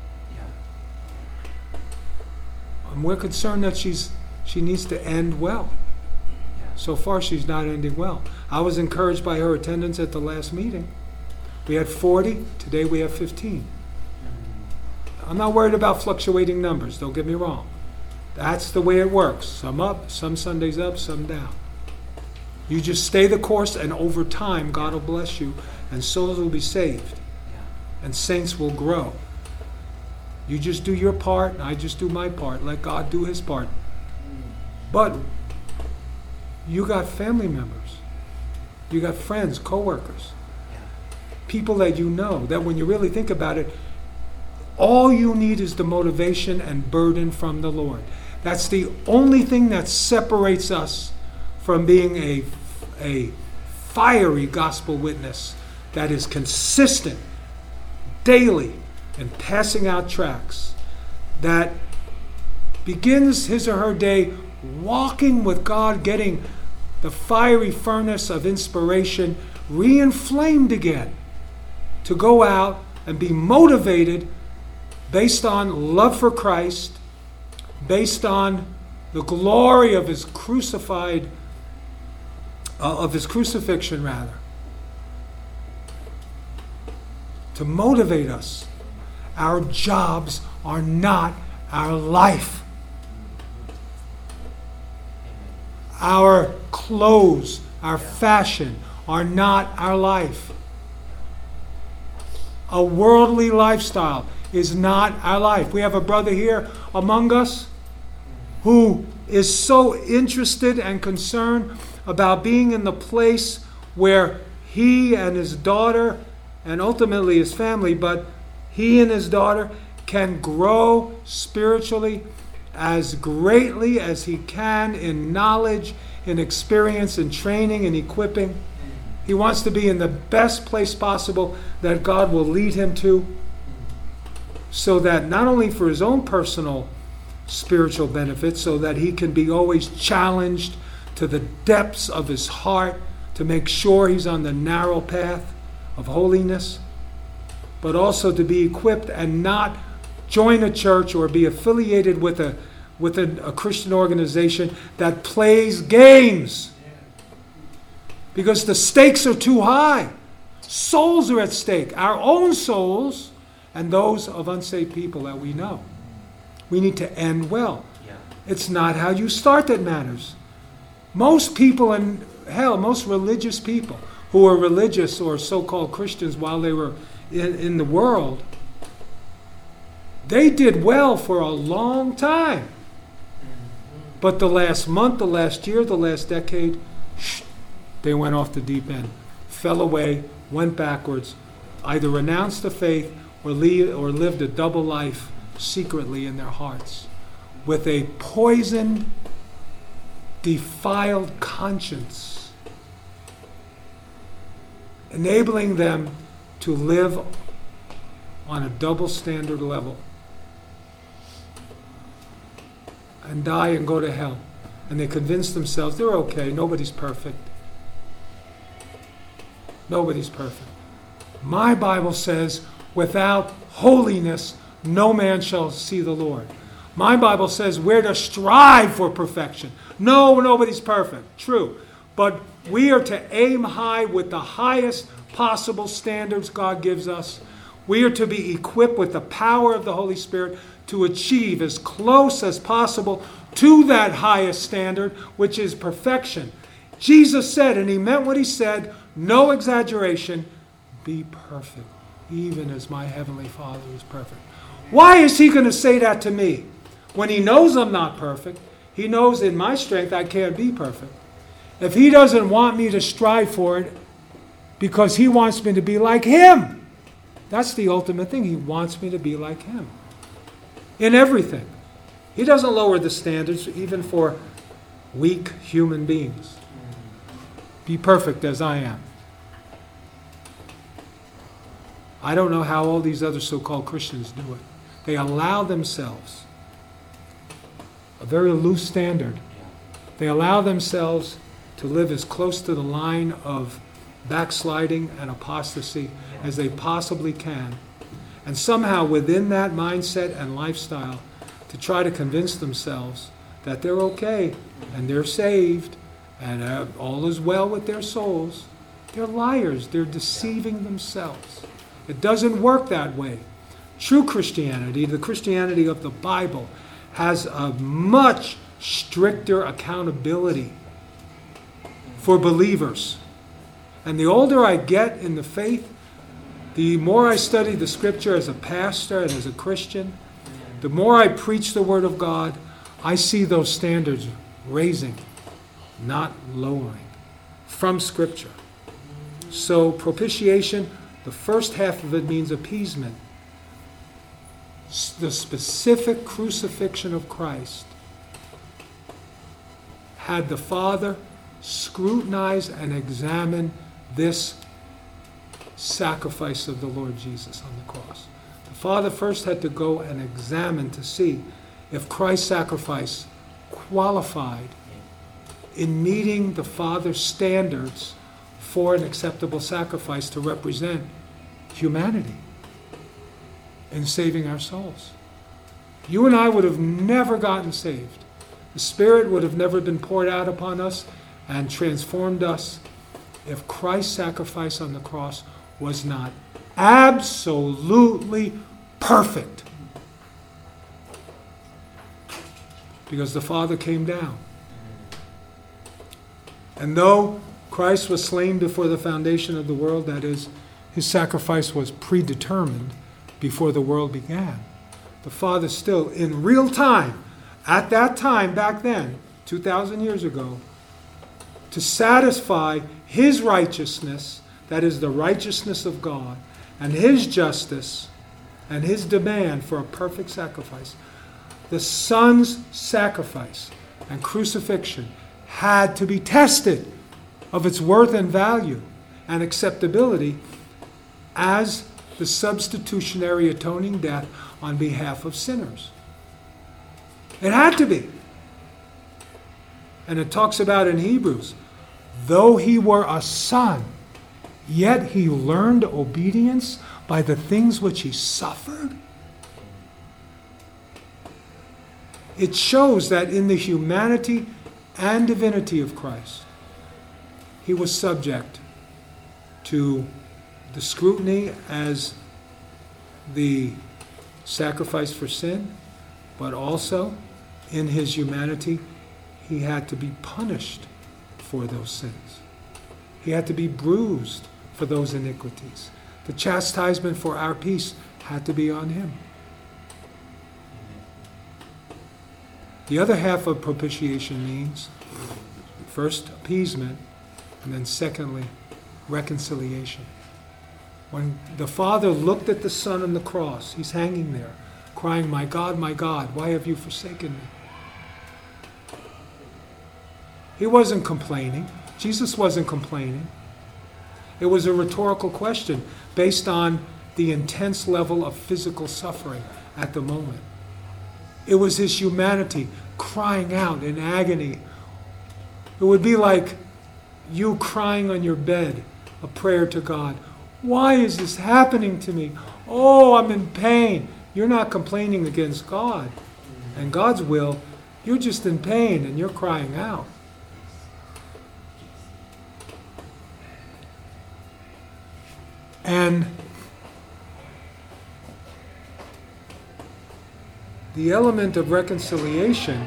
And we're concerned that she's she needs to end well. So far, she's not ending well. I was encouraged by her attendance at the last meeting. We had forty. Today we have fifteen. I'm not worried about fluctuating numbers. Don't get me wrong. That's the way it works. Some up, some Sundays up, some down. You just stay the course, and over time, God will bless you, and souls will be saved, and saints will grow. You just do your part, and I just do my part. Let God do His part. But you got family members. You got friends, co-workers. People that you know, that when you really think about it, all you need is the motivation and burden from the Lord. That's the only thing that separates us from being a, a fiery gospel witness that is consistent daily and passing out tracts, that begins his or her day walking with God, getting the fiery furnace of inspiration re-inflamed again to go out and be motivated based on love for Christ, based on the glory of His crucified, uh, of His crucifixion rather, to motivate us. Our jobs are not our life. Our clothes, our fashion are not our life. A worldly lifestyle is not our life. We have a brother here among us who is so interested and concerned about being in the place where he and his daughter, and ultimately his family, but he and his daughter can grow spiritually as greatly as he can in knowledge, in experience, in training, and equipping. He wants to be in the best place possible that God will lead him to, so that not only for his own personal spiritual benefits, so that he can be always challenged to the depths of his heart to make sure he's on the narrow path of holiness, but also to be equipped and not join a church or be affiliated with a with a, a Christian organization that plays games, because the stakes are too high. Souls are at stake, our own souls and those of unsaved people that we know. We need to end well. Yeah. It's not how you start that matters. Most people in hell, most religious people who were religious or so-called Christians while they were in, in the world, they did well for a long time. But the last month, the last year, the last decade, shh, they went off the deep end, fell away, went backwards, either renounced the faith or, lead, or lived a double life secretly in their hearts with a poisoned, defiled conscience, enabling them to live on a double standard level and die and go to hell. And they convince themselves they're okay, nobody's perfect. Nobody's perfect. My Bible says, without holiness, no man shall see the Lord. My Bible says we're to strive for perfection. No, nobody's perfect. True. But we are to aim high with the highest possible standards God gives us. We are to be equipped with the power of the Holy Spirit to achieve as close as possible to that highest standard, which is perfection. Jesus said, and he meant what he said, no exaggeration, be perfect, even as my heavenly Father is perfect. Why is he going to say that to me? When he knows I'm not perfect, he knows in my strength I can't be perfect. if he doesn't want me to strive for it because he wants me to be like him, that's the ultimate thing. He wants me to be like him in everything. He doesn't lower the standards even for weak human beings. Be perfect as I am. I don't know how all these other so-called Christians do it. They allow themselves a very loose standard. They allow themselves to live as close to the line of backsliding and apostasy as they possibly can. And somehow within that mindset and lifestyle to try to convince themselves that they're okay and they're saved and uh, all is well with their souls. They're liars. They're deceiving themselves. It doesn't work that way. True Christianity, the Christianity of the Bible, has a much stricter accountability for believers. And the older I get in the faith, the more I study the Scripture as a pastor and as a Christian, the more I preach the Word of God, I see those standards raising, not lowering, from Scripture. So propitiation, the first half of it means appeasement. The specific crucifixion of Christ had the Father scrutinize and examine this sacrifice of the Lord Jesus on the cross. The Father first had to go and examine to see if Christ's sacrifice qualified in meeting the Father's standards for an acceptable sacrifice to represent humanity in saving our souls. You and I would have never gotten saved. The Spirit would have never been poured out upon us and transformed us if Christ's sacrifice on the cross was not absolutely perfect. Because the Father came down. And though Christ was slain before the foundation of the world, that is, his sacrifice was predetermined before the world began, the Father still, in real time, at that time, back then, two thousand years ago, to satisfy his righteousness, that is the righteousness of God, and his justice, and his demand for a perfect sacrifice, the Son's sacrifice and crucifixion had to be tested of its worth and value and acceptability as the substitutionary atoning death on behalf of sinners. It had to be. And it talks about in Hebrews, though he were a son, yet he learned obedience by the things which he suffered. It shows that in the humanity and divinity of Christ, he was subject to the scrutiny as the sacrifice for sin, but also in his humanity, he had to be punished for those sins. He had to be bruised for those iniquities. The chastisement for our peace had to be on him. The other half of propitiation means, first, appeasement, and then secondly, reconciliation. When the Father looked at the Son on the cross, he's hanging there, crying, "My God, my God, why have you forsaken me?" He wasn't complaining. Jesus wasn't complaining. It was a rhetorical question based on the intense level of physical suffering at the moment. It was his humanity crying out in agony. It would be like you crying on your bed, a prayer to God. Why is this happening to me? Oh, I'm in pain. You're not complaining against God and God's will. You're just in pain and you're crying out. And the element of reconciliation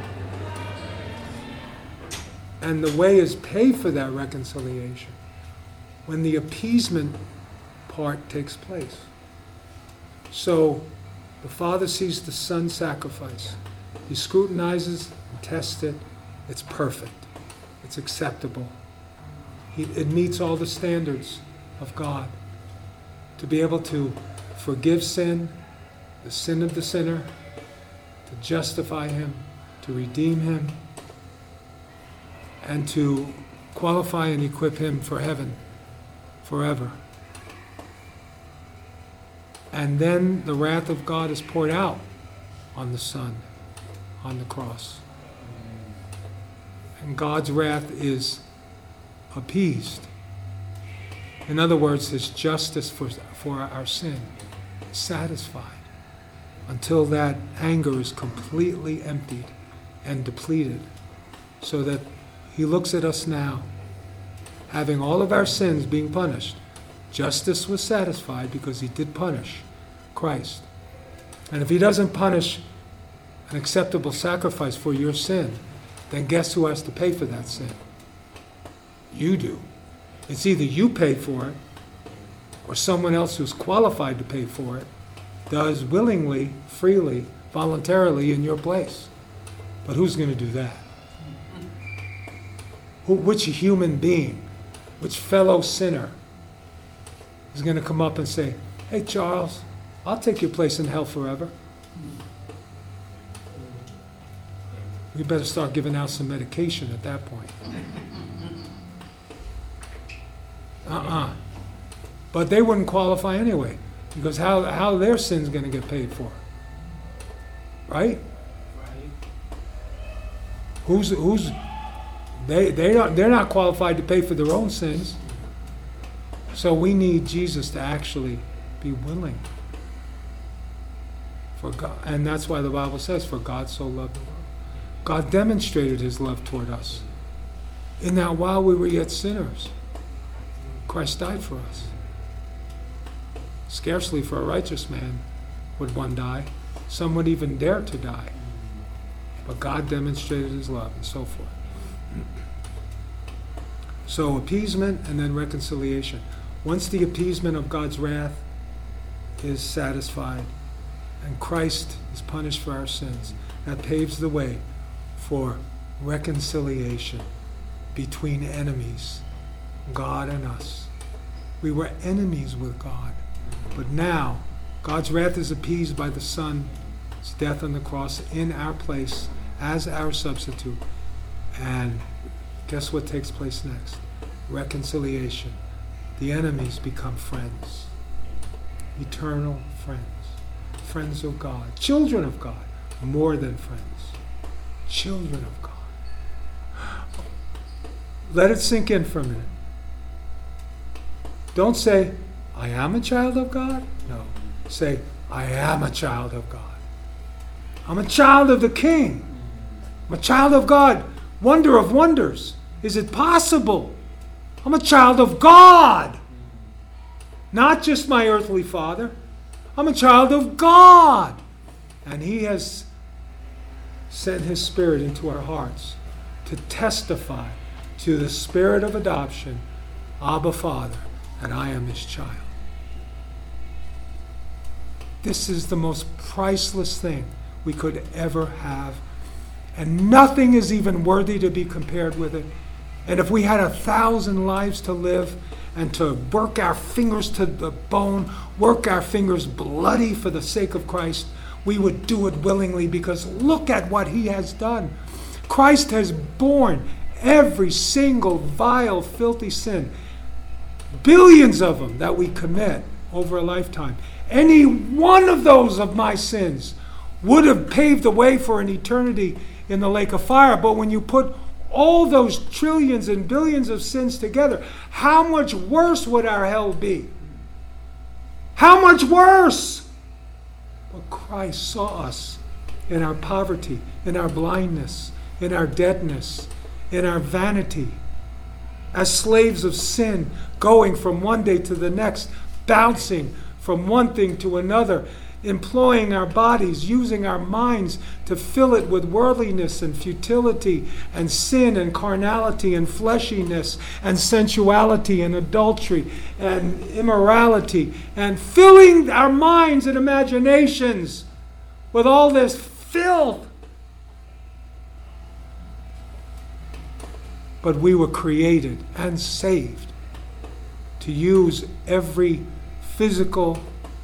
and the way is paid for that reconciliation when the appeasement part takes place. So the Father sees the Son's sacrifice. He scrutinizes and tests it. It's perfect. It's acceptable. He, it meets all the standards of God. To be able to forgive sin, the sin of the sinner, to justify him, to redeem him, and to qualify and equip him for heaven forever. And then the wrath of God is poured out on the Son, on the cross. And God's wrath is appeased. In other words, his justice for, for our sin is satisfied until that anger is completely emptied and depleted, so that he looks at us now, having all of our sins being punished. Justice was satisfied because he did punish Christ. And if he doesn't punish an acceptable sacrifice for your sin, then guess who has to pay for that sin? You do. It's either you pay for it, or someone else who's qualified to pay for it does willingly, freely, voluntarily in your place. But who's going to do that? Who, which human being, which fellow sinner is going to come up and say, "Hey, Charles, I'll take your place in hell forever"? We better start giving out some medication at that point. Uh-uh. But they wouldn't qualify anyway, because how how their sin's going to get paid for? Right? Who's who's they they don't they're not qualified to pay for their own sins. So we need Jesus to actually be willing. For God, and that's why the Bible says, "For God so loved the world." God demonstrated his love toward us in that while we were yet sinners, Christ died for us. Scarcely for a righteous man would one die. Some would even dare to die. But God demonstrated his love, and so forth. So appeasement and then reconciliation. Once the appeasement of God's wrath is satisfied and Christ is punished for our sins, that paves the way for reconciliation between enemies, God and us. We were enemies with God, but now God's wrath is appeased by the Son's death on the cross in our place as our substitute. And guess what takes place next? Reconciliation. The enemies become friends. Eternal friends. Friends of God. Children of God. More than friends. Children of God. Let it sink in for a minute. Don't say, "I am a child of God." No. Say, "I am a child of God. I'm a child of the King. I'm a child of God. Wonder of wonders. Is it possible? I'm a child of God. Not just my earthly father. I'm a child of God." And he has sent his Spirit into our hearts to testify to the Spirit of adoption, Abba, Father, and I am his child. This is the most priceless thing we could ever have. And nothing is even worthy to be compared with it. And if we had a thousand lives to live and to work our fingers to the bone, work our fingers bloody for the sake of Christ, we would do it willingly, because look at what he has done. Christ has borne every single vile, filthy sin. Billions of them that we commit over a lifetime. Any one of those of my sins would have paved the way for an eternity in the lake of fire. But when you put all those trillions and billions of sins together, how much worse would our hell be? How much worse? But Christ saw us in our poverty, in our blindness, in our deadness, in our vanity, as slaves of sin, going from one day to the next, bouncing from one thing to another, employing our bodies, using our minds to fill it with worldliness and futility and sin and carnality and fleshiness and sensuality and adultery and immorality, and filling our minds and imaginations with all this filth. But we were created and saved to use every physical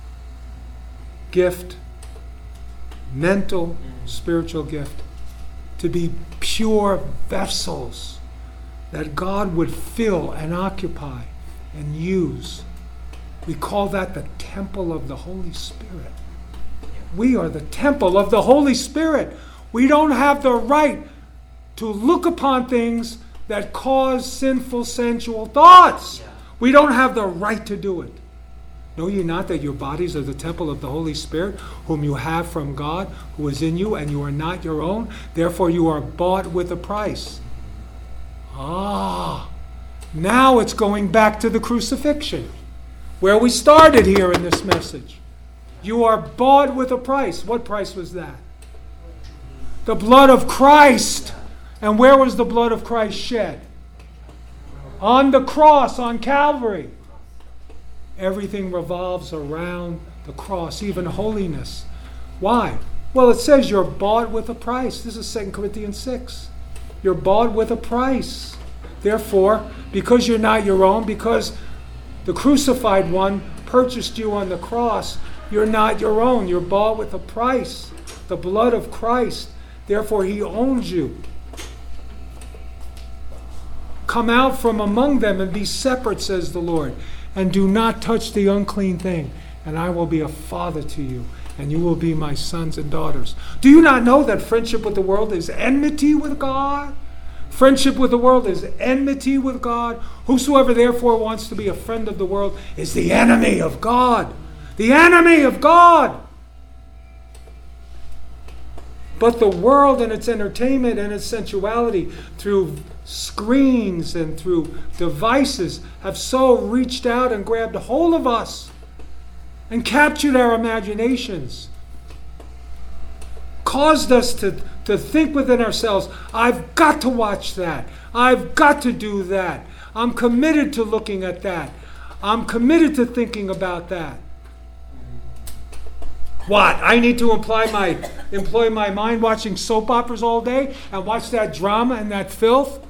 gift, mental, spiritual gift, to be pure vessels that God would fill and occupy and use. We call that the temple of the Holy Spirit. We are the temple of the Holy Spirit. We don't have the right to look upon things that cause sinful, sensual thoughts. We don't have the right to do it. Know ye not that your bodies are the temple of the Holy Spirit, whom you have from God, who is in you, and you are not your own? Therefore you are bought with a price. Ah, now it's going back to the crucifixion, where we started here in this message. You are bought with a price. What price was that? The blood of Christ. And where was the blood of Christ shed? On the cross, on Calvary. Everything revolves around the cross, even holiness. Why? Well, it says you're bought with a price. This is Second Corinthians six. You're bought with a price. Therefore, because you're not your own, because the crucified one purchased you on the cross, you're not your own. You're bought with a price, the blood of Christ. Therefore, he owns you. Come out from among them and be separate, says the Lord, and do not touch the unclean thing, and I will be a father to you, and you will be my sons and daughters. Do you not know that friendship with the world is enmity with God? Friendship with the world is enmity with God. Whosoever therefore wants to be a friend of the world is the enemy of God. The enemy of God. But the world and its entertainment and its sensuality through screens and through devices have so reached out and grabbed a hold of us and captured our imaginations. Caused us to, to think within ourselves, I've got to watch that. I've got to do that. I'm committed to looking at that. I'm committed to thinking about that. What? I need to employ my, employ my mind watching soap operas all day and watch that drama and that filth?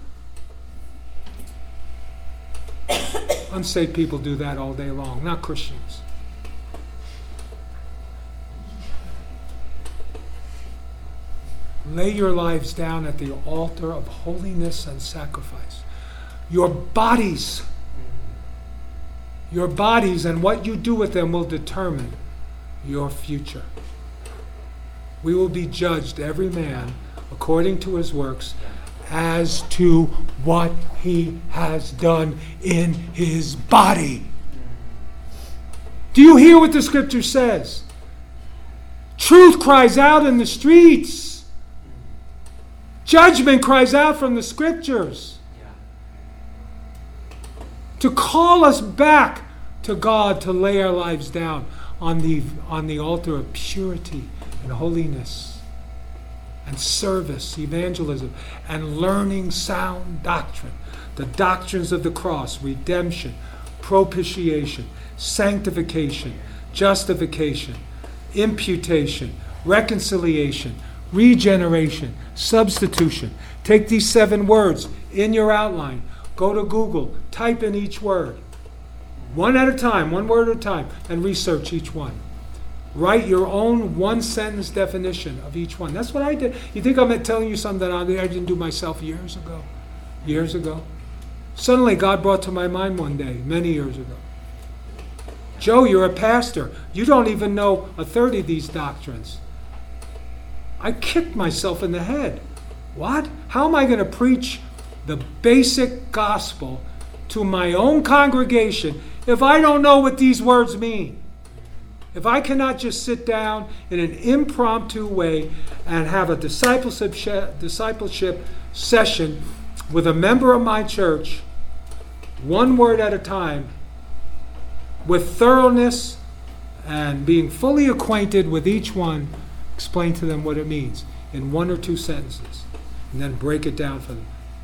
Unsaved people do that all day long, not Christians. Lay your lives down at the altar of holiness and sacrifice. Your bodies, your bodies and what you do with them will determine your future. We will be judged, every man, according to his works, as to what he has done in his body. Do you hear what the scripture says? Truth cries out in the streets. Judgment cries out from the scriptures. To call us back to God, to lay our lives down on the, on the altar of purity and holiness and service, evangelism, and learning sound doctrine. The doctrines of the cross, redemption, propitiation, sanctification, justification, imputation, reconciliation, regeneration, substitution. Take these seven words in your outline. Go to Google, type in each word. One at a time, one word at a time, and research each one. Write your own one-sentence definition of each one. That's what I did. You think I'm telling you something that I didn't do myself years ago? Years ago? Suddenly God brought to my mind one day, many years ago. Joe, you're a pastor. You don't even know a third of these doctrines. I kicked myself in the head. What? How am I going to preach the basic gospel to my own congregation if I don't know what these words mean? If I cannot just sit down in an impromptu way and have a discipleship, discipleship session with a member of my church, one word at a time, with thoroughness and being fully acquainted with each one, explain to them what it means in one or two sentences, and then break it down for them.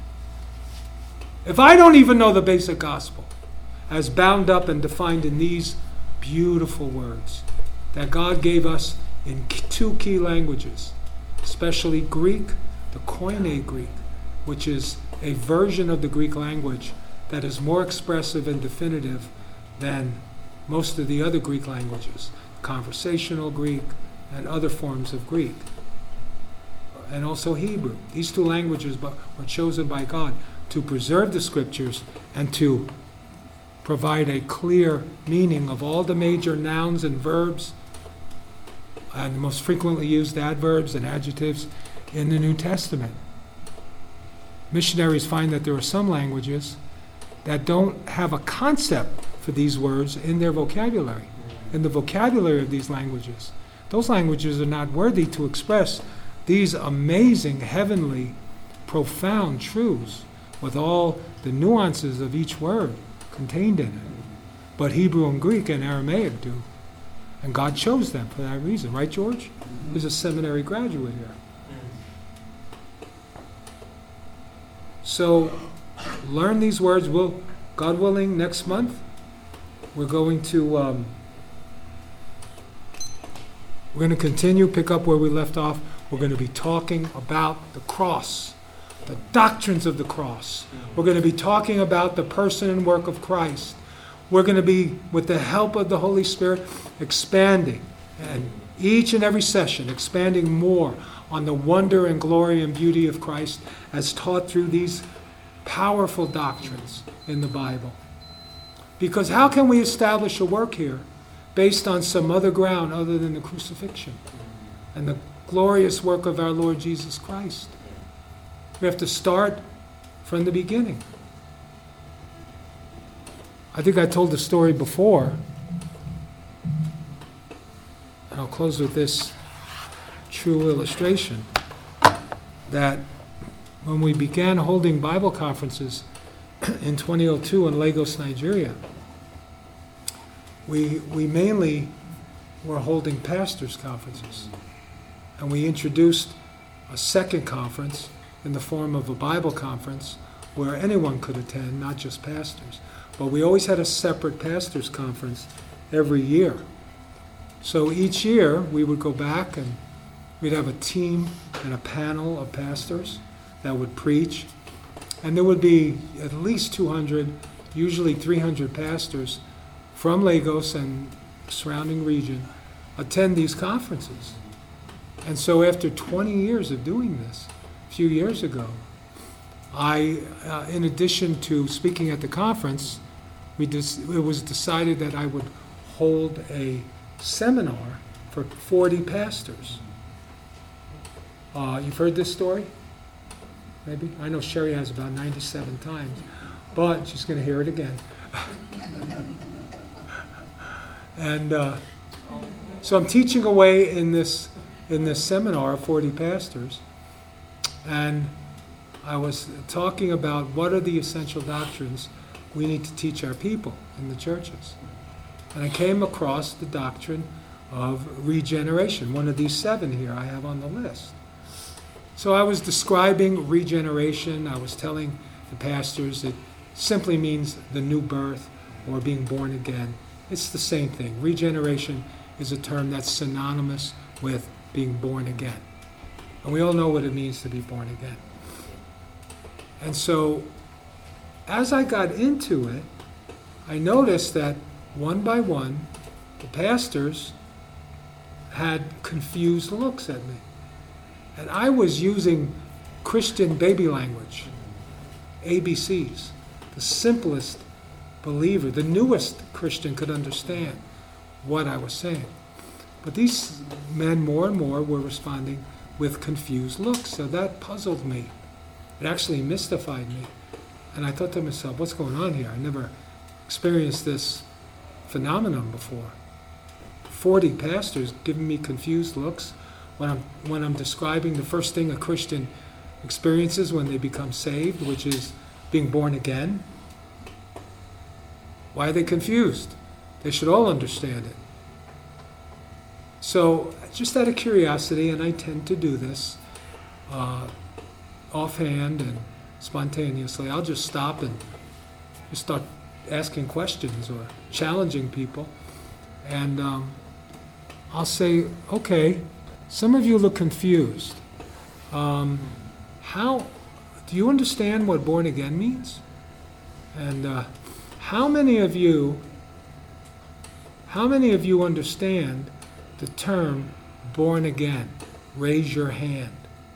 If I don't even know the basic gospel as bound up and defined in these beautiful words that God gave us in two key languages, especially Greek, the Koine Greek, which is a version of the Greek language that is more expressive and definitive than most of the other Greek languages, conversational Greek and other forms of Greek, and also Hebrew. These two languages were chosen by God to preserve the scriptures and to provide a clear meaning of all the major nouns and verbs and the most frequently used adverbs and adjectives in the New Testament. Missionaries find that there are some languages that don't have a concept for these words in their vocabulary, in the vocabulary of these languages. Those languages are not worthy to express these amazing, heavenly, profound truths with all the nuances of each word contained in it. But Hebrew and Greek and Aramaic do. And God chose them for that reason. Right, George? Mm-hmm. He's a seminary graduate here. So, learn these words. We'll, God willing, next month, we're going to um, we're going to continue, pick up where we left off. We're going to be talking about the cross, the doctrines of the cross. We're going to be talking about the person and work of Christ. We're going to be, with the help of the Holy Spirit, expanding, and each and every session, expanding more on the wonder and glory and beauty of Christ as taught through these powerful doctrines in the Bible. Because how can we establish a work here based on some other ground other than the crucifixion and the glorious work of our Lord Jesus Christ? We have to start from the beginning. I think I told the story before, and I'll close with this true illustration, that when we began holding Bible conferences in twenty oh two in Lagos, Nigeria, we we mainly were holding pastors' conferences. And we introduced a second conference in the form of a Bible conference where anyone could attend, not just pastors. But we always had a separate pastors' conference every year. So each year we would go back and we'd have a team and a panel of pastors that would preach. And there would be at least two hundred, usually three hundred pastors from Lagos and surrounding region attend these conferences. And so after twenty years of doing this, a few years ago, I, uh, in addition to speaking at the conference, we dis- it was decided that I would hold a seminar for forty pastors. Uh, you've heard this story? Maybe? I know Sherry has about ninety-seven times, but she's going to hear it again. And uh, so I'm teaching away in this in this seminar of forty pastors, and I was talking about what are the essential doctrines we need to teach our people in the churches. And I came across the doctrine of regeneration, one of these seven here I have on the list. So I was describing regeneration. I was telling the pastors it simply means the new birth or being born again. It's the same thing. Regeneration is a term that's synonymous with being born again. And we all know what it means to be born again. And so as I got into it, I noticed that one by one, the pastors had confused looks at me. And I was using Christian baby language, A B Cs. The simplest believer, the newest Christian could understand what I was saying. But these men more and more were responding with confused looks. So that puzzled me. It actually mystified me. And I thought to myself, what's going on here? I never experienced this phenomenon before. forty pastors giving me confused looks when I'm, when I'm describing the first thing a Christian experiences when they become saved, which is being born again. Why are they confused? They should all understand it. So, just out of curiosity, and I tend to do this uh, offhand and spontaneously, I'll just stop and just start asking questions or challenging people. And um, I'll say, okay, some of you look confused. Um, how do you understand what born again means? And uh, how many of you, how many of you understand the term born again? Raise your hand.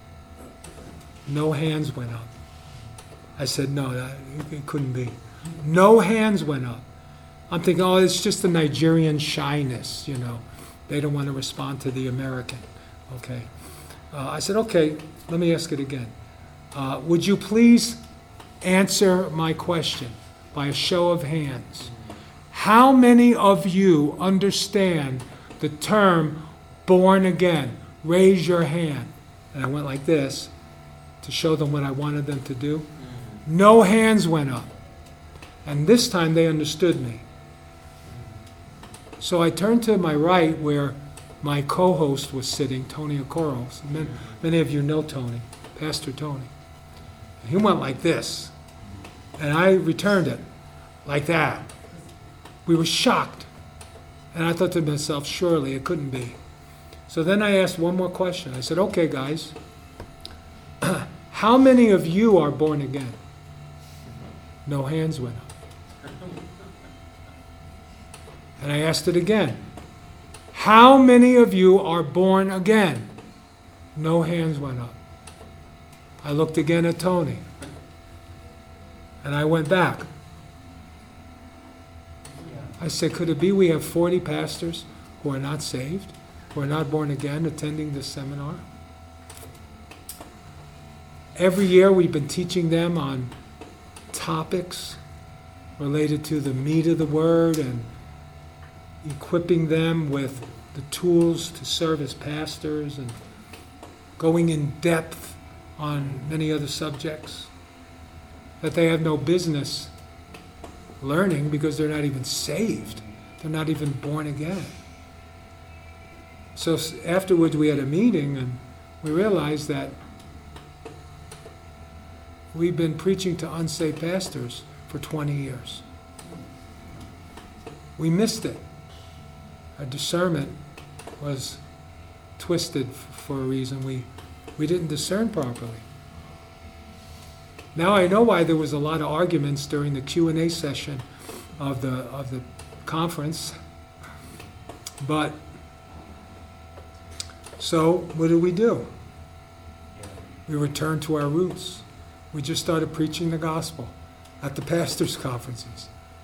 No hands went up. I said, no, that, it couldn't be. No hands went up. I'm thinking, oh, it's just the Nigerian shyness, you know. They don't want to respond to the American. Okay. Uh, I said, okay, let me ask it again. Uh, would you please answer my question by a show of hands? How many of you understand the term born again? Raise your hand. And I went like this to show them what I wanted them to do. No hands went up. And this time they understood me. So I turned to my right where my co-host was sitting, Tony Okoros. Many, many of you know Tony, Pastor Tony. He went like this. And I returned it like that. We were shocked. And I thought to myself, surely it couldn't be. So then I asked one more question. I said, okay, guys, how many of you are born again? No hands went up. And I asked it again. How many of you are born again? No hands went up. I looked again at Tony. And I went back. I said, could it be we have forty pastors who are not saved, who are not born again, attending this seminar? Every year we've been teaching them on topics related to the meat of the word and equipping them with the tools to serve as pastors and going in depth on many other subjects that they have no business learning because they're not even saved. They're not even born again. So afterwards we had a meeting and we realized that we've been preaching to unsaved pastors for twenty years. We missed it. Our discernment was twisted for a reason. We, we didn't discern properly. Now I know why there was a lot of arguments during the Q and A session of the of the conference. But so what did we do? We returned to our roots. We just started preaching the gospel at the pastors' conferences.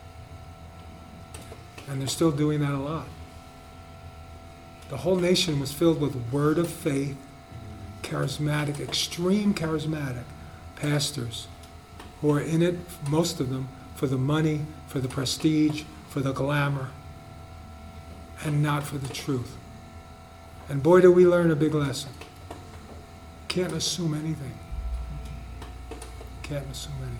And they're still doing that a lot. The whole nation was filled with word of faith, charismatic, extreme charismatic pastors who are in it, most of them, for the money, for the prestige, for the glamour, and not for the truth. And boy, did we learn a big lesson. Can't assume anything. Can't assume anything.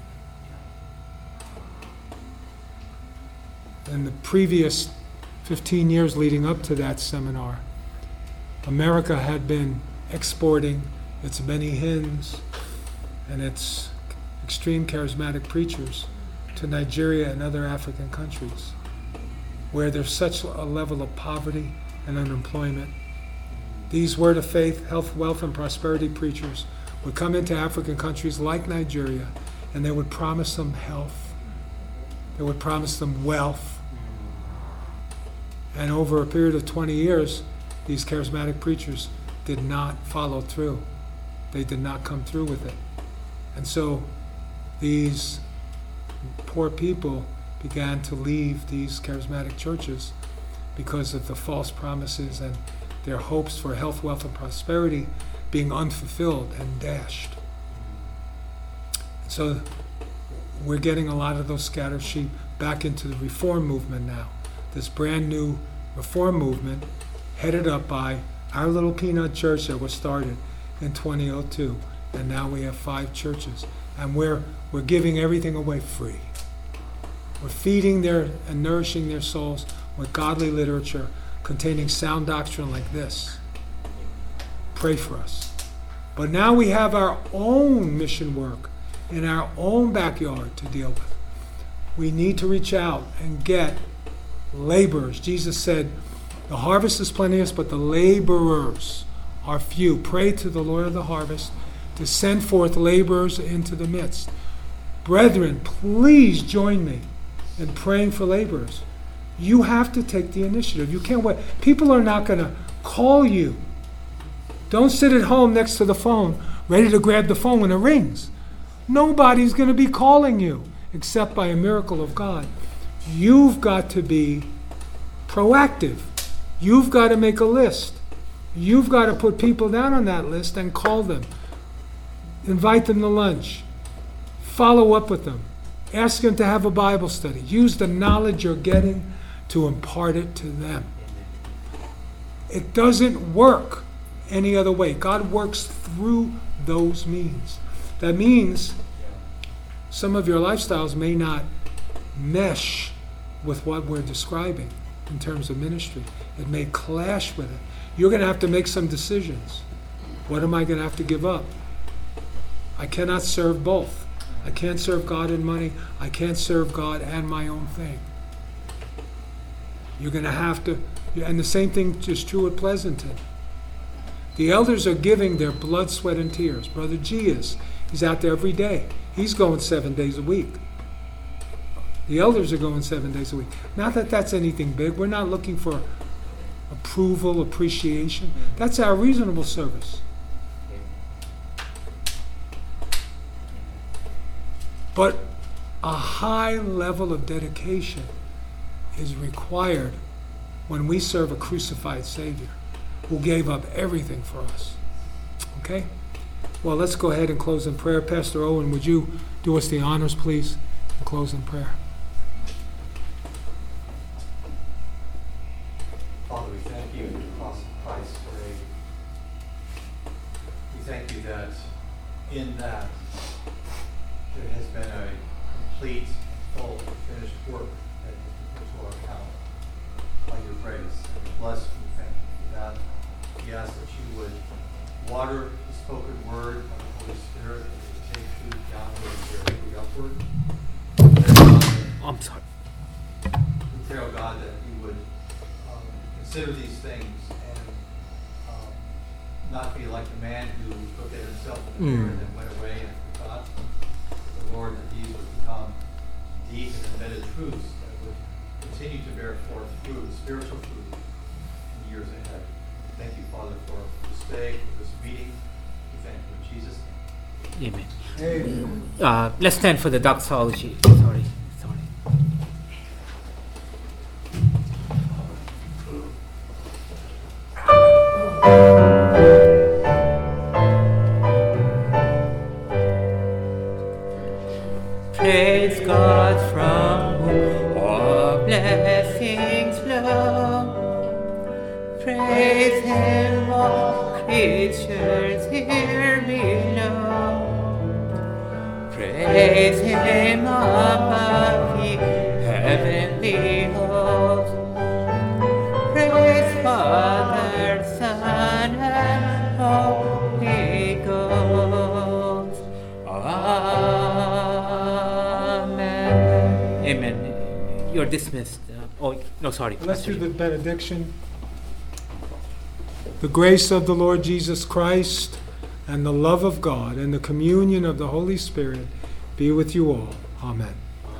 In the previous fifteen years leading up to that seminar, America had been exporting its many hymns and its extreme charismatic preachers to Nigeria and other African countries, where there's such a level of poverty and unemployment. These word of faith, health, wealth, and prosperity preachers would come into African countries like Nigeria, and they would promise them health. They would promise them wealth. And over a period of twenty years, these charismatic preachers did not follow through. They did not come through with it. And so these poor people began to leave these charismatic churches because of the false promises and their hopes for health, wealth, and prosperity being unfulfilled and dashed. So we're getting a lot of those scattered sheep back into the reform movement now. This brand new reform movement headed up by our little peanut church that was started in twenty oh two. And now we have five churches. And we're, we're giving everything away free. We're feeding their and nourishing their souls with godly literature containing sound doctrine like this. Pray for us. But now we have our own mission work in our own backyard to deal with. We need to reach out and get laborers. Jesus said, the harvest is plenteous, but the laborers are few. Pray to the Lord of the harvest to send forth laborers into the midst. Brethren, please join me in praying for laborers. You have to take the initiative. You can't wait. People are not going to call you. Don't sit at home next to the phone, ready to grab the phone when it rings. Nobody's going to be calling you except by a miracle of God. You've got to be proactive. You've got to make a list. You've got to put people down on that list and call them. Invite them to lunch. Follow up with them. Ask them to have a Bible study. Use the knowledge you're getting to impart it to them. It doesn't work any other way. God works through those means. That means some of your lifestyles may not mesh with what we're describing in terms of ministry. It may clash with it. You're going to have to make some decisions. What am I going to have to give up? I cannot serve both. I can't serve God and money. I can't serve God and my own thing. You're going to have to, and the same thing is true at Pleasanton. The elders are giving their blood, sweat, and tears. Brother G is. He's out there every day. He's going seven days a week. The elders are going seven days a week. Not that that's anything big. We're not looking for approval, appreciation. That's our reasonable service. But a high level of dedication is required when we serve a crucified Savior who gave up everything for us. Okay? Well, let's go ahead and close in prayer. Pastor Owen, would you do us the honors, please, and close in prayer? Father, we thank you for the cross of Christ for a. We thank you that in that there has been a complete, full, finished work that has been put to our account by your grace. And we bless you, we thank you for that. We ask that you would water the spoken word of the Holy Spirit, that it would take food downward and directly upward. I'm sorry. We pray, oh God, that you would um, consider these things and um, not be like the man who looked at himself in the mirror and then went away and forgot. The Lord, that these would become deep and embedded truths that would continue to bear forth fruit, spiritual fruit, in the years ahead. Thank you, Father, for this day, for this meeting. We thank you in Jesus' name. Amen. Amen. Uh, let's stand for the doxology. Sorry. Sorry. Praise God from whom all blessings flow. Praise Him, all creatures here below. Praise Him above ye heavenly hosts. Praise Father, Son, and Holy Ghost. Amen. Amen. You're dismissed. Uh, oh, no, sorry. Let's do the benediction. The grace of the Lord Jesus Christ and the love of God and the communion of the Holy Spirit be with you all. Amen.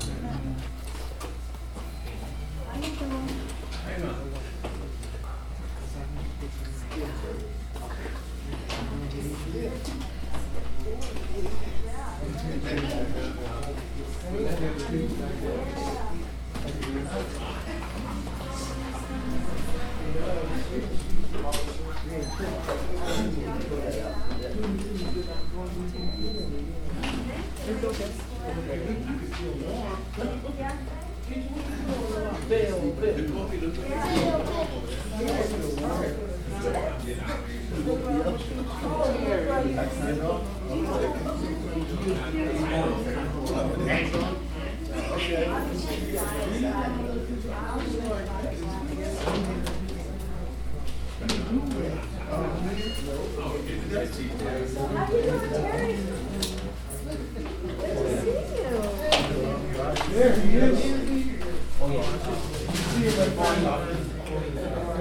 There he is.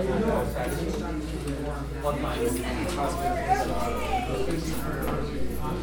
Oh, yeah.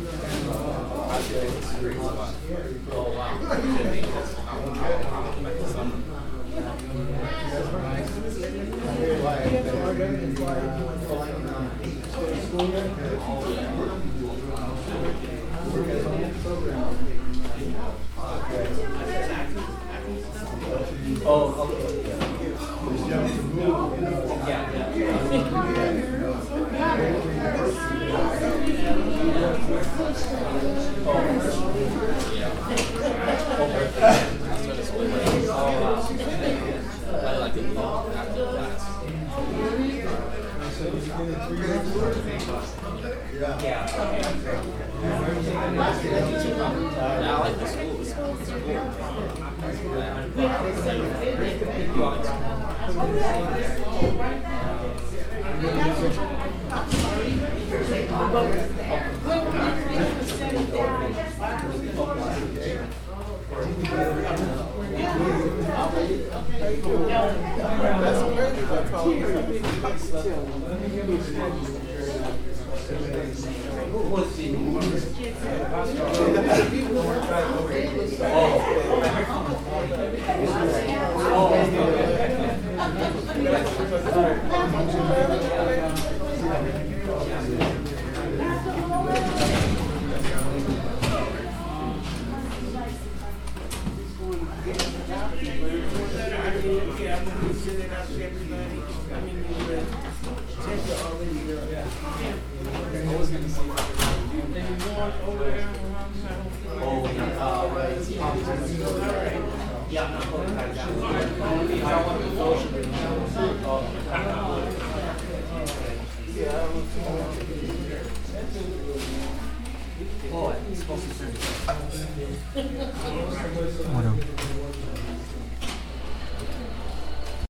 Oh,